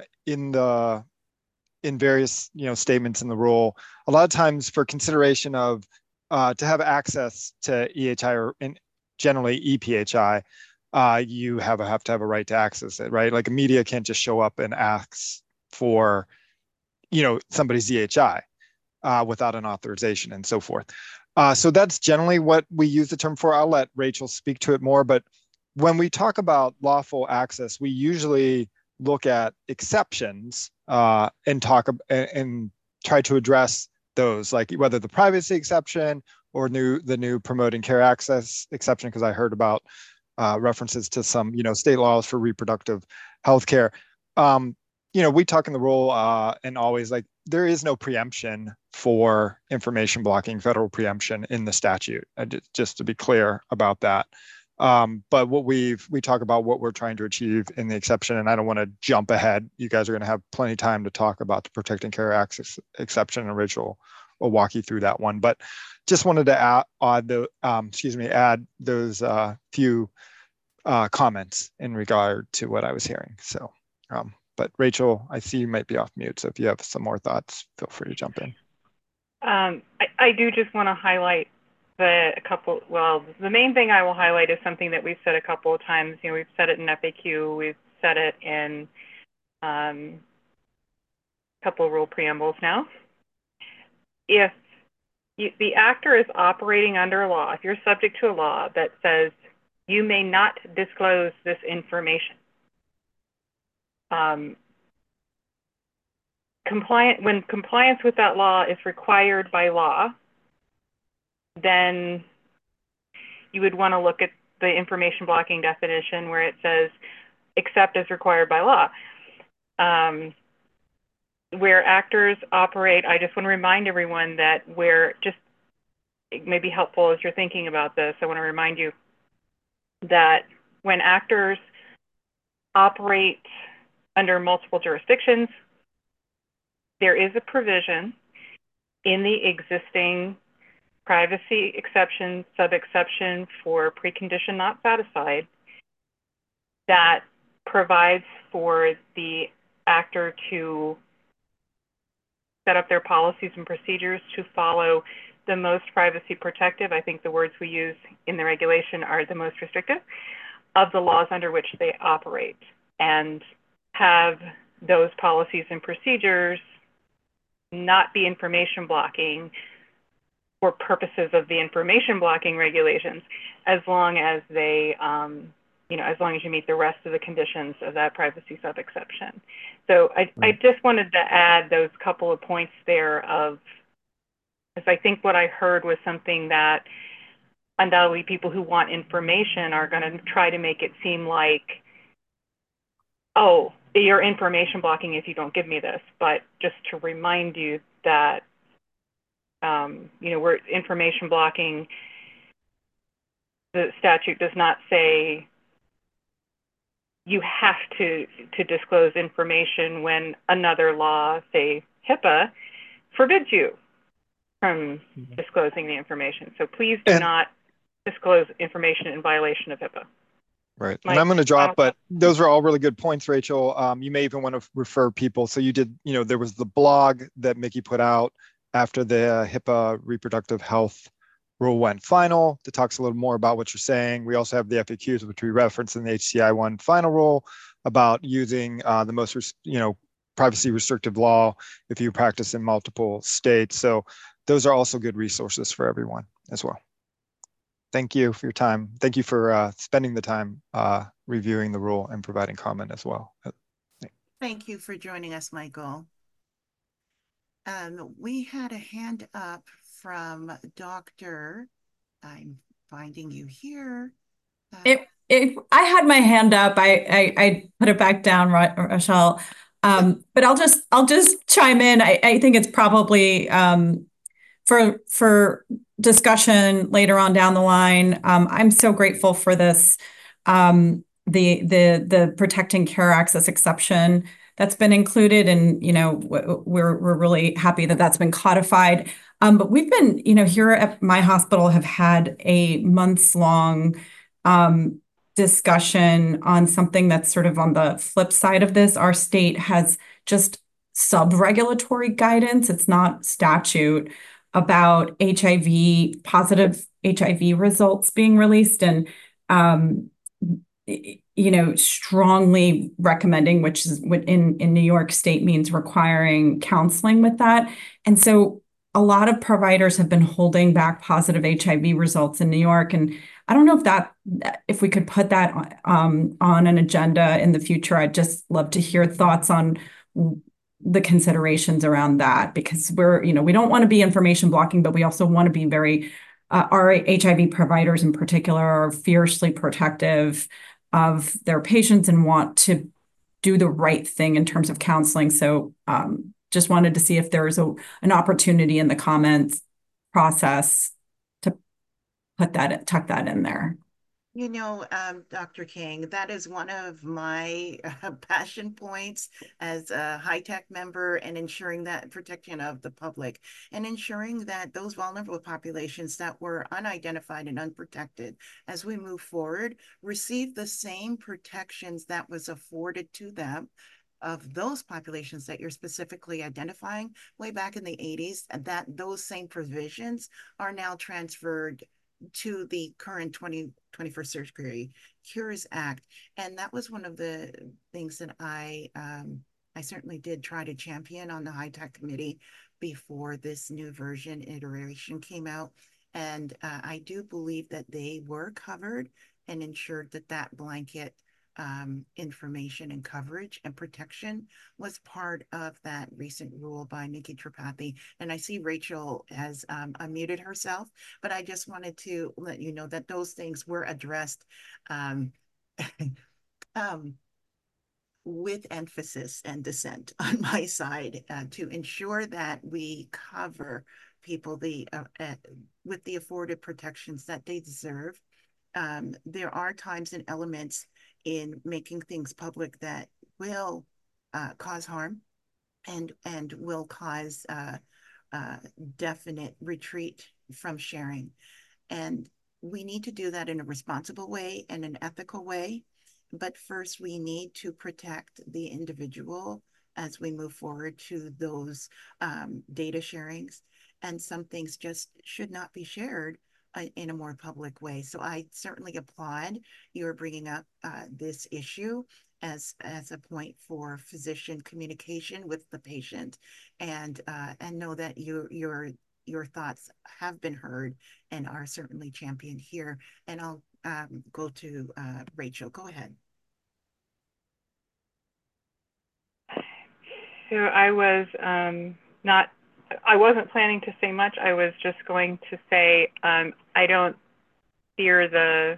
in various statements in the rule. A lot of times for consideration of to have access to EHI or generally EPHI, you have to have a right to access it, right? Like a media can't just show up and ask for somebody's EHI without an authorization and so forth. So that's generally what we use the term for. I'll let Rachel speak to it more, but when we talk about lawful access, we usually look at exceptions and try to address those, like whether the privacy exception or the new promoting care access exception, because I heard about references to some state laws for reproductive health care. We talk in the rule and always like there is no preemption for information blocking, federal preemption in the statute, just to be clear about that. But what we talk about what we're trying to achieve in the exception, and I don't want to jump ahead. You guys are going to have plenty of time to talk about the protecting care access exception, and Rachel will walk you through that one. But just wanted to add those few comments in regard to what I was hearing. So, but Rachel, I see you might be off mute. So if you have some more thoughts, feel free to jump in. I do just want to highlight the main thing I will highlight is something that we've said a couple of times. We've said it in FAQ, we've said it in a couple of rule preambles now. If the actor is operating under a law, if you're subject to a law that says you may not disclose this information, when compliance with that law is required by law, then you would want to look at the information blocking definition where it says except as required by law. Where actors operate, I just want to remind everyone that it may be helpful as you're thinking about this, I want to remind you that when actors operate under multiple jurisdictions, there is a provision in the existing privacy exception, sub-exception for precondition not satisfied that provides for the actor to set up their policies and procedures to follow the most privacy protective, I think the words we use in the regulation are the most restrictive, of the laws under which they operate, and have those policies and procedures not be information blocking for purposes of the information blocking regulations, as long as they, as long as you meet the rest of the conditions of that privacy sub-exception. So I just wanted to add those couple of points there of, because I think what I heard was something that undoubtedly people who want information are going to try to make it seem like, oh, you're information blocking if you don't give me this. But just to remind you that, we're information blocking. The statute does not say you have to disclose information when another law, say HIPAA, forbids you from disclosing the information. So please do not disclose information in violation of HIPAA. Right. And I'm going to drop, but those are all really good points, Rachel. You may even want to refer people. So you did, there was the blog that Mickey put out after the HIPAA reproductive health rule went final that talks a little more about what you're saying. We also have the FAQs, which we referenced in the HCI 1 final rule about using the most, privacy restrictive law if you practice in multiple states. So those are also good resources for everyone as well. Thank you for your time. Thank you for spending the time reviewing the rule and providing comment as well. Thank you for joining us, Michael. We had a hand up from Dr. I'm finding you here. I had my hand up. I put it back down, Rochelle. But I'll just chime in. I think it's probably for discussion later on down the line. I'm so grateful for this, the Protecting Care Access exception that's been included, and we're really happy that that's been codified. But we've been, here at my hospital, have had a months-long discussion on something that's sort of on the flip side of this. Our state has just sub-regulatory guidance. It's not statute about HIV, positive HIV results being released, and strongly recommending, which is what in New York State means requiring counseling with that. And so a lot of providers have been holding back positive HIV results in New York. And I don't know if we could put that on an agenda in the future. I'd just love to hear thoughts on the considerations around that, because we don't want to be information blocking, but we also want to be very, our HIV providers in particular are fiercely protective of their patients and want to do the right thing in terms of counseling. So just wanted to see if there's an opportunity in the comments process to tuck that in there. Dr. King, that is one of my passion points as a HITECH member, and ensuring that protection of the public and ensuring that those vulnerable populations that were unidentified and unprotected as we move forward receive the same protections that was afforded to them of those populations that you're specifically identifying way back in the 80s, and that those same provisions are now transferred to the current 21st Century Cures Act. And that was one of the things that I certainly did try to champion on the HITECH committee before this new version iteration came out. And I do believe that they were covered and ensured that blanket information and coverage and protection was part of that recent rule by Nikki Tripathi. And I see Rachel has unmuted herself, but I just wanted to let you know that those things were addressed with emphasis and dissent on my side to ensure that we cover people with the afforded protections that they deserve. There are times and elements in making things public that will cause harm and will cause definite retreat from sharing. And we need to do that in a responsible way and an ethical way. But first, we need to protect the individual as we move forward to those data sharings. And some things just should not be shared in a more public way. So I certainly applaud your bringing up this issue as a point for physician communication with the patient, and know that your thoughts have been heard and are certainly championed here. And I'll go to Rachel. Go ahead. So I wasn't planning to say much. I was just going to say I don't fear the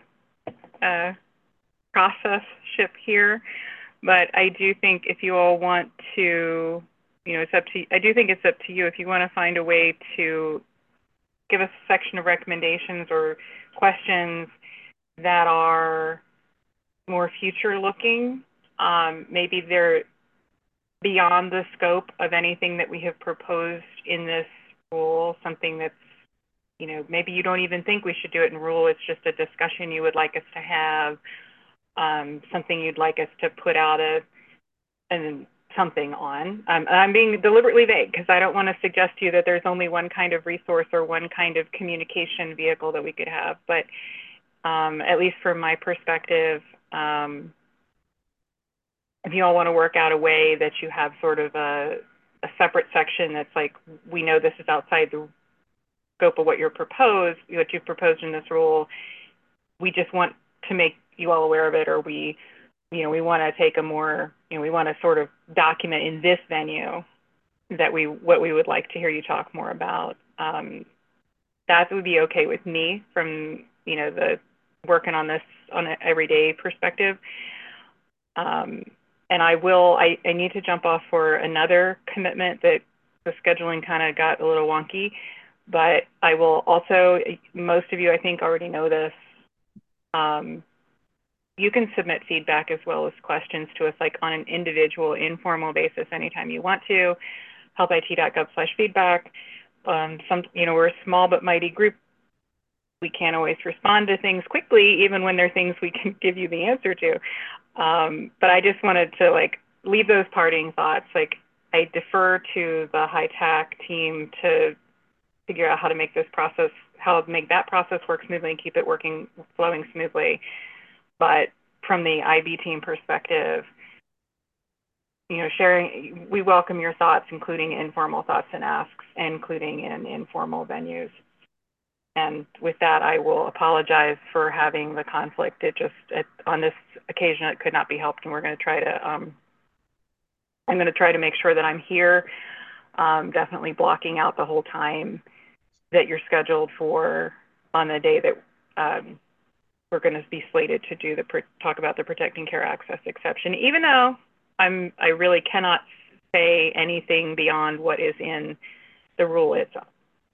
process ship here, but I do think if you all want to, I do think it's up to you if you want to find a way to give us a section of recommendations or questions that are more future looking. Maybe they're beyond the scope of anything that we have proposed in this rule, something that's, maybe you don't even think we should do it in rule. It's just a discussion you would like us to have, something you'd like us to put out something on. I'm being deliberately vague because I don't want to suggest to you that there's only one kind of resource or one kind of communication vehicle that we could have. But at least from my perspective, if you all want to work out a way that you have sort of a separate section that's like, we know this is outside the scope of what you've proposed in this rule, we just want to make you all aware of it, or we want to take a more, we want to sort of document in this venue that what we would like to hear you talk more about. That would be okay with me from, the working on this on an everyday perspective. And I need to jump off for another commitment that the scheduling kind of got a little wonky, but I will also, most of you I think already know this, you can submit feedback as well as questions to us like on an individual informal basis anytime you want to. healthit.gov/feedback. We're a small but mighty group. We can't always respond to things quickly, even when they're things we can give you the answer to. But I just wanted to leave those parting thoughts. I defer to the HITAC team to figure out how to make that process work smoothly and keep it flowing smoothly. But from the IB team perspective, sharing, we welcome your thoughts, including informal thoughts and asks, including in informal venues. And with that, I will apologize for having the conflict. On this occasion, it could not be helped, and we're going to try to, I'm going to try to make sure that I'm here, definitely blocking out the whole time that you're scheduled for on the day that we're going to be slated to talk about the Protecting Care Access exception, even though I really cannot say anything beyond what is in the rule itself.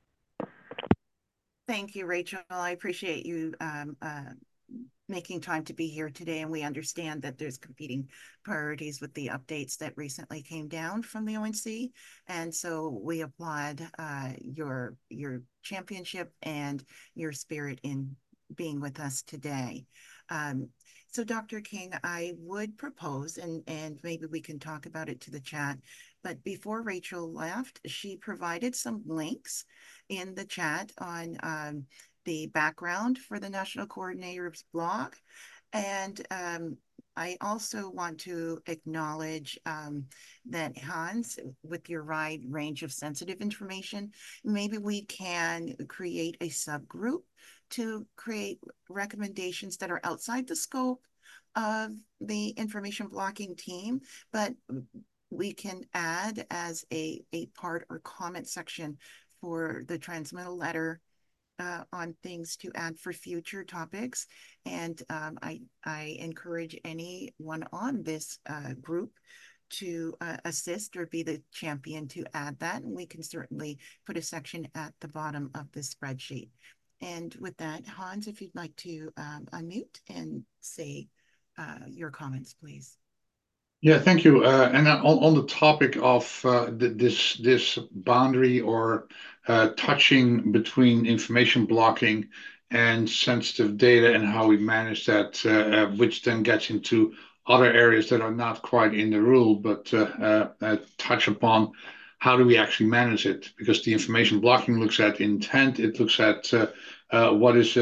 Thank you, Rachel. I appreciate you making time to be here today, and we understand that there's competing priorities with the updates that recently came down from the ONC, and so we applaud your championship and your spirit in being with us today. So Dr. King, I would propose, and maybe we can talk about it to the chat, but before Rachel left, she provided some links in the chat on the background for the National Coordinator's blog. And I also want to acknowledge that Hans, with your wide range of sensitive information, maybe we can create a subgroup to create recommendations that are outside the scope of the information blocking team, but we can add as a part or comment section for the transmittal letter on things to add for future topics. And I encourage anyone on this group to assist or be the champion to add that. And we can certainly put a section at the bottom of the spreadsheet. And with that, Hans, if you'd like to unmute and say your comments, please. Yeah, thank you. And on the topic of this boundary or touching between information blocking and sensitive data and how we manage that, which then gets into other areas that are not quite in the rule, but touch upon how do we actually manage it? Because the information blocking looks at intent, it looks at what is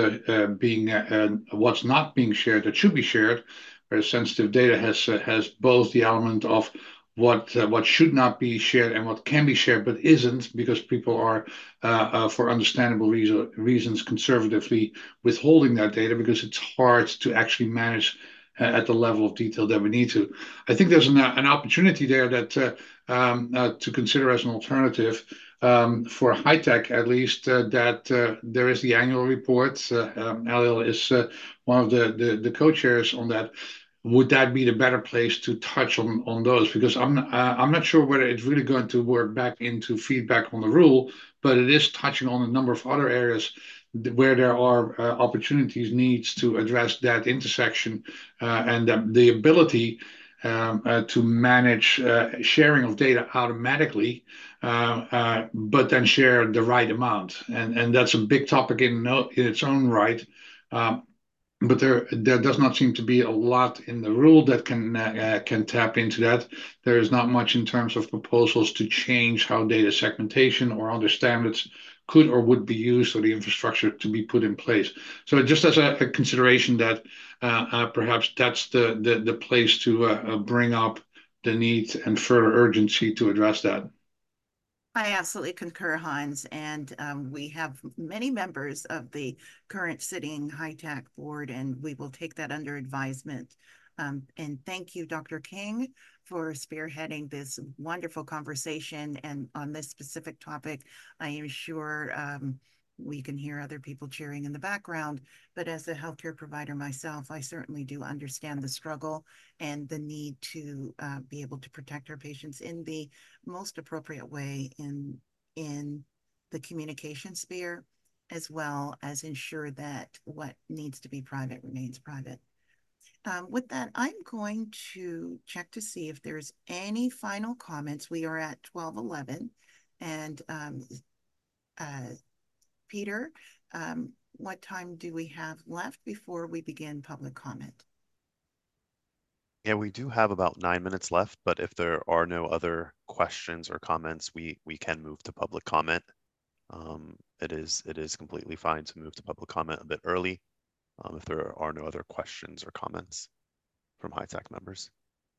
what's not being shared that should be shared, where sensitive data has both the element of what should not be shared and what can be shared but isn't, because people are for understandable reasons conservatively withholding that data because it's hard to actually manage at the level of detail that we need to. I think there's an opportunity there that to consider as an alternative. For high tech, at least, that there is the annual report. Alil is one of the co-chairs on that. Would that be the better place to touch on those? Because I'm not sure whether it's really going to work back into feedback on the rule, but it is touching on a number of other areas where there are opportunities, needs to address that intersection, and the ability to manage sharing of data automatically, but then share the right amount. And that's a big topic in its own right. But there does not seem to be a lot in the rule that can tap into that. There is not much in terms of proposals to change how data segmentation or other standards could or would be used, or the infrastructure to be put in place. So just as a consideration that perhaps that's the place to bring up the need and further urgency to address that. I absolutely concur, Hans, and we have many members of the current sitting HITAC board, and we will take that under advisement. And thank you, Dr. King, for spearheading this wonderful conversation. And on this specific topic, I am sure we can hear other people cheering in the background, but as a healthcare provider myself, I certainly do understand the struggle and the need to be able to protect our patients in the most appropriate way in the communication sphere, as well as ensure that what needs to be private remains private. With that, I'm going to check to see if there's any final comments. We are at 12:11, and Peter, what time do we have left before we begin public comment? Yeah, we do have about 9 minutes left, but if there are no other questions or comments, we can move to public comment. It is completely fine to move to public comment a bit early if there are no other questions or comments from HITAC members.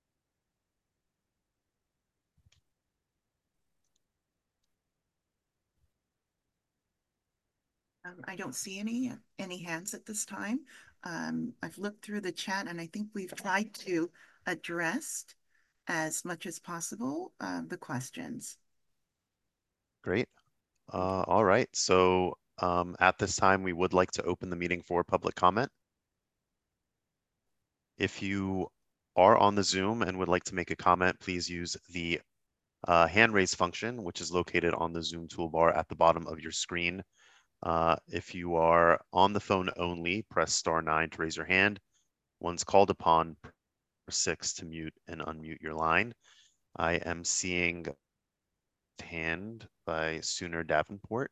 I don't see any hands at this time. I've looked through the chat, and I think we've tried to address as much as possible the questions. Great. All right. So at this time, we would like to open the meeting for public comment. If you are on the Zoom and would like to make a comment, please use the hand raise function, which is located on the Zoom toolbar at the bottom of your screen. If you are on the phone only, press *9 to raise your hand. Once called upon, press 6 to mute and unmute your line. I am seeing a hand by Sooner Davenport.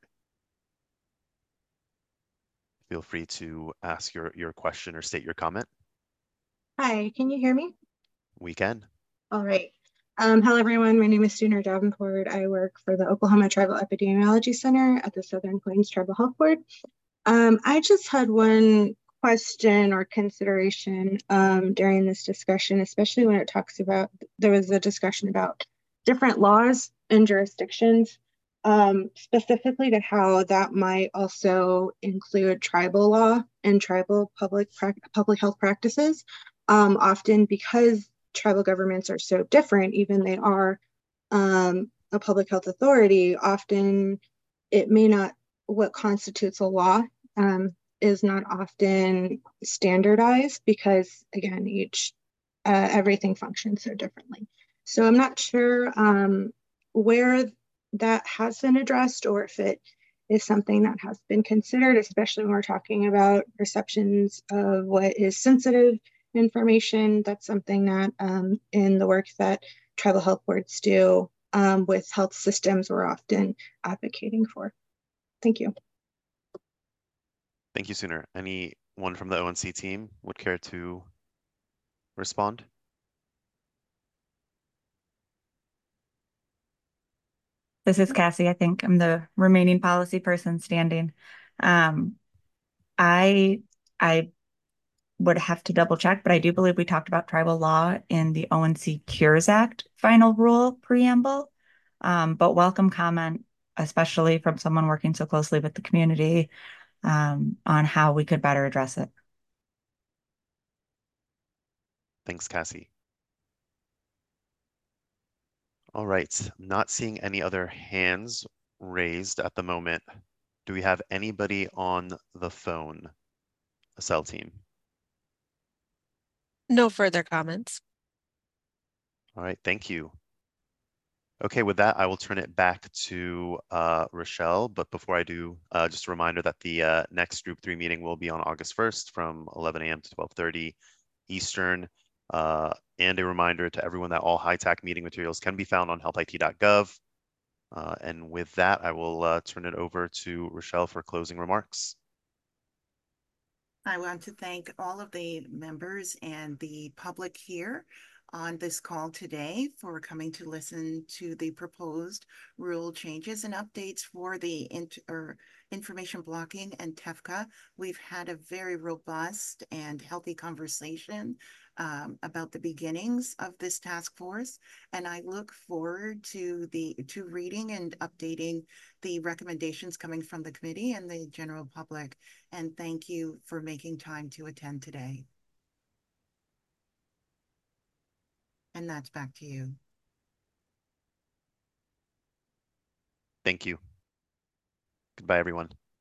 Feel free to ask your question or state your comment. Hi, can you hear me? We can. All right. Hello, everyone. My name is Sooner Davenport. I work for the Oklahoma Tribal Epidemiology Center at the Southern Plains Tribal Health Board. I just had one question or consideration during this discussion, especially when it talks about, there was a discussion about different laws and jurisdictions, specifically to how that might also include tribal law and tribal public health practices. Often because tribal governments are so different, even they are a public health authority, often it may not, what constitutes a law is not often standardized because, again, everything functions so differently. So I'm not sure where that has been addressed, or if it is something that has been considered, especially when we're talking about perceptions of what is sensitive information. That's something that in the work that tribal health boards do with health systems, we're often advocating for. Thank you. Thank you, Sooner. Anyone from the ONC team would care to respond? This is Cassie. I think I'm the remaining policy person standing. I would have to double check, but I do believe we talked about tribal law in the ONC Cures Act final rule preamble. But welcome comment, especially from someone working so closely with the community on how we could better address it. Thanks, Cassie. All right, I'm not seeing any other hands raised at the moment. Do we have anybody on the phone, a cell team? No further comments. All right, thank you. Okay, with that, I will turn it back to Rochelle. But before I do, just a reminder that the next Group 3 meeting will be on August 1st from 11 a.m. to 12:30 Eastern. And a reminder to everyone that all HITAC meeting materials can be found on healthit.gov. And with that, I will turn it over to Rochelle for closing remarks. I want to thank all of the members and the public here on this call today for coming to listen to the proposed rule changes and updates for the information blocking and TEFCA. We've had a very robust and healthy conversation about the beginnings of this task force, and I look forward to reading and updating the recommendations coming from the committee and the general public. And thank you for making time to attend today. And that's back to you. Thank you. Goodbye, everyone.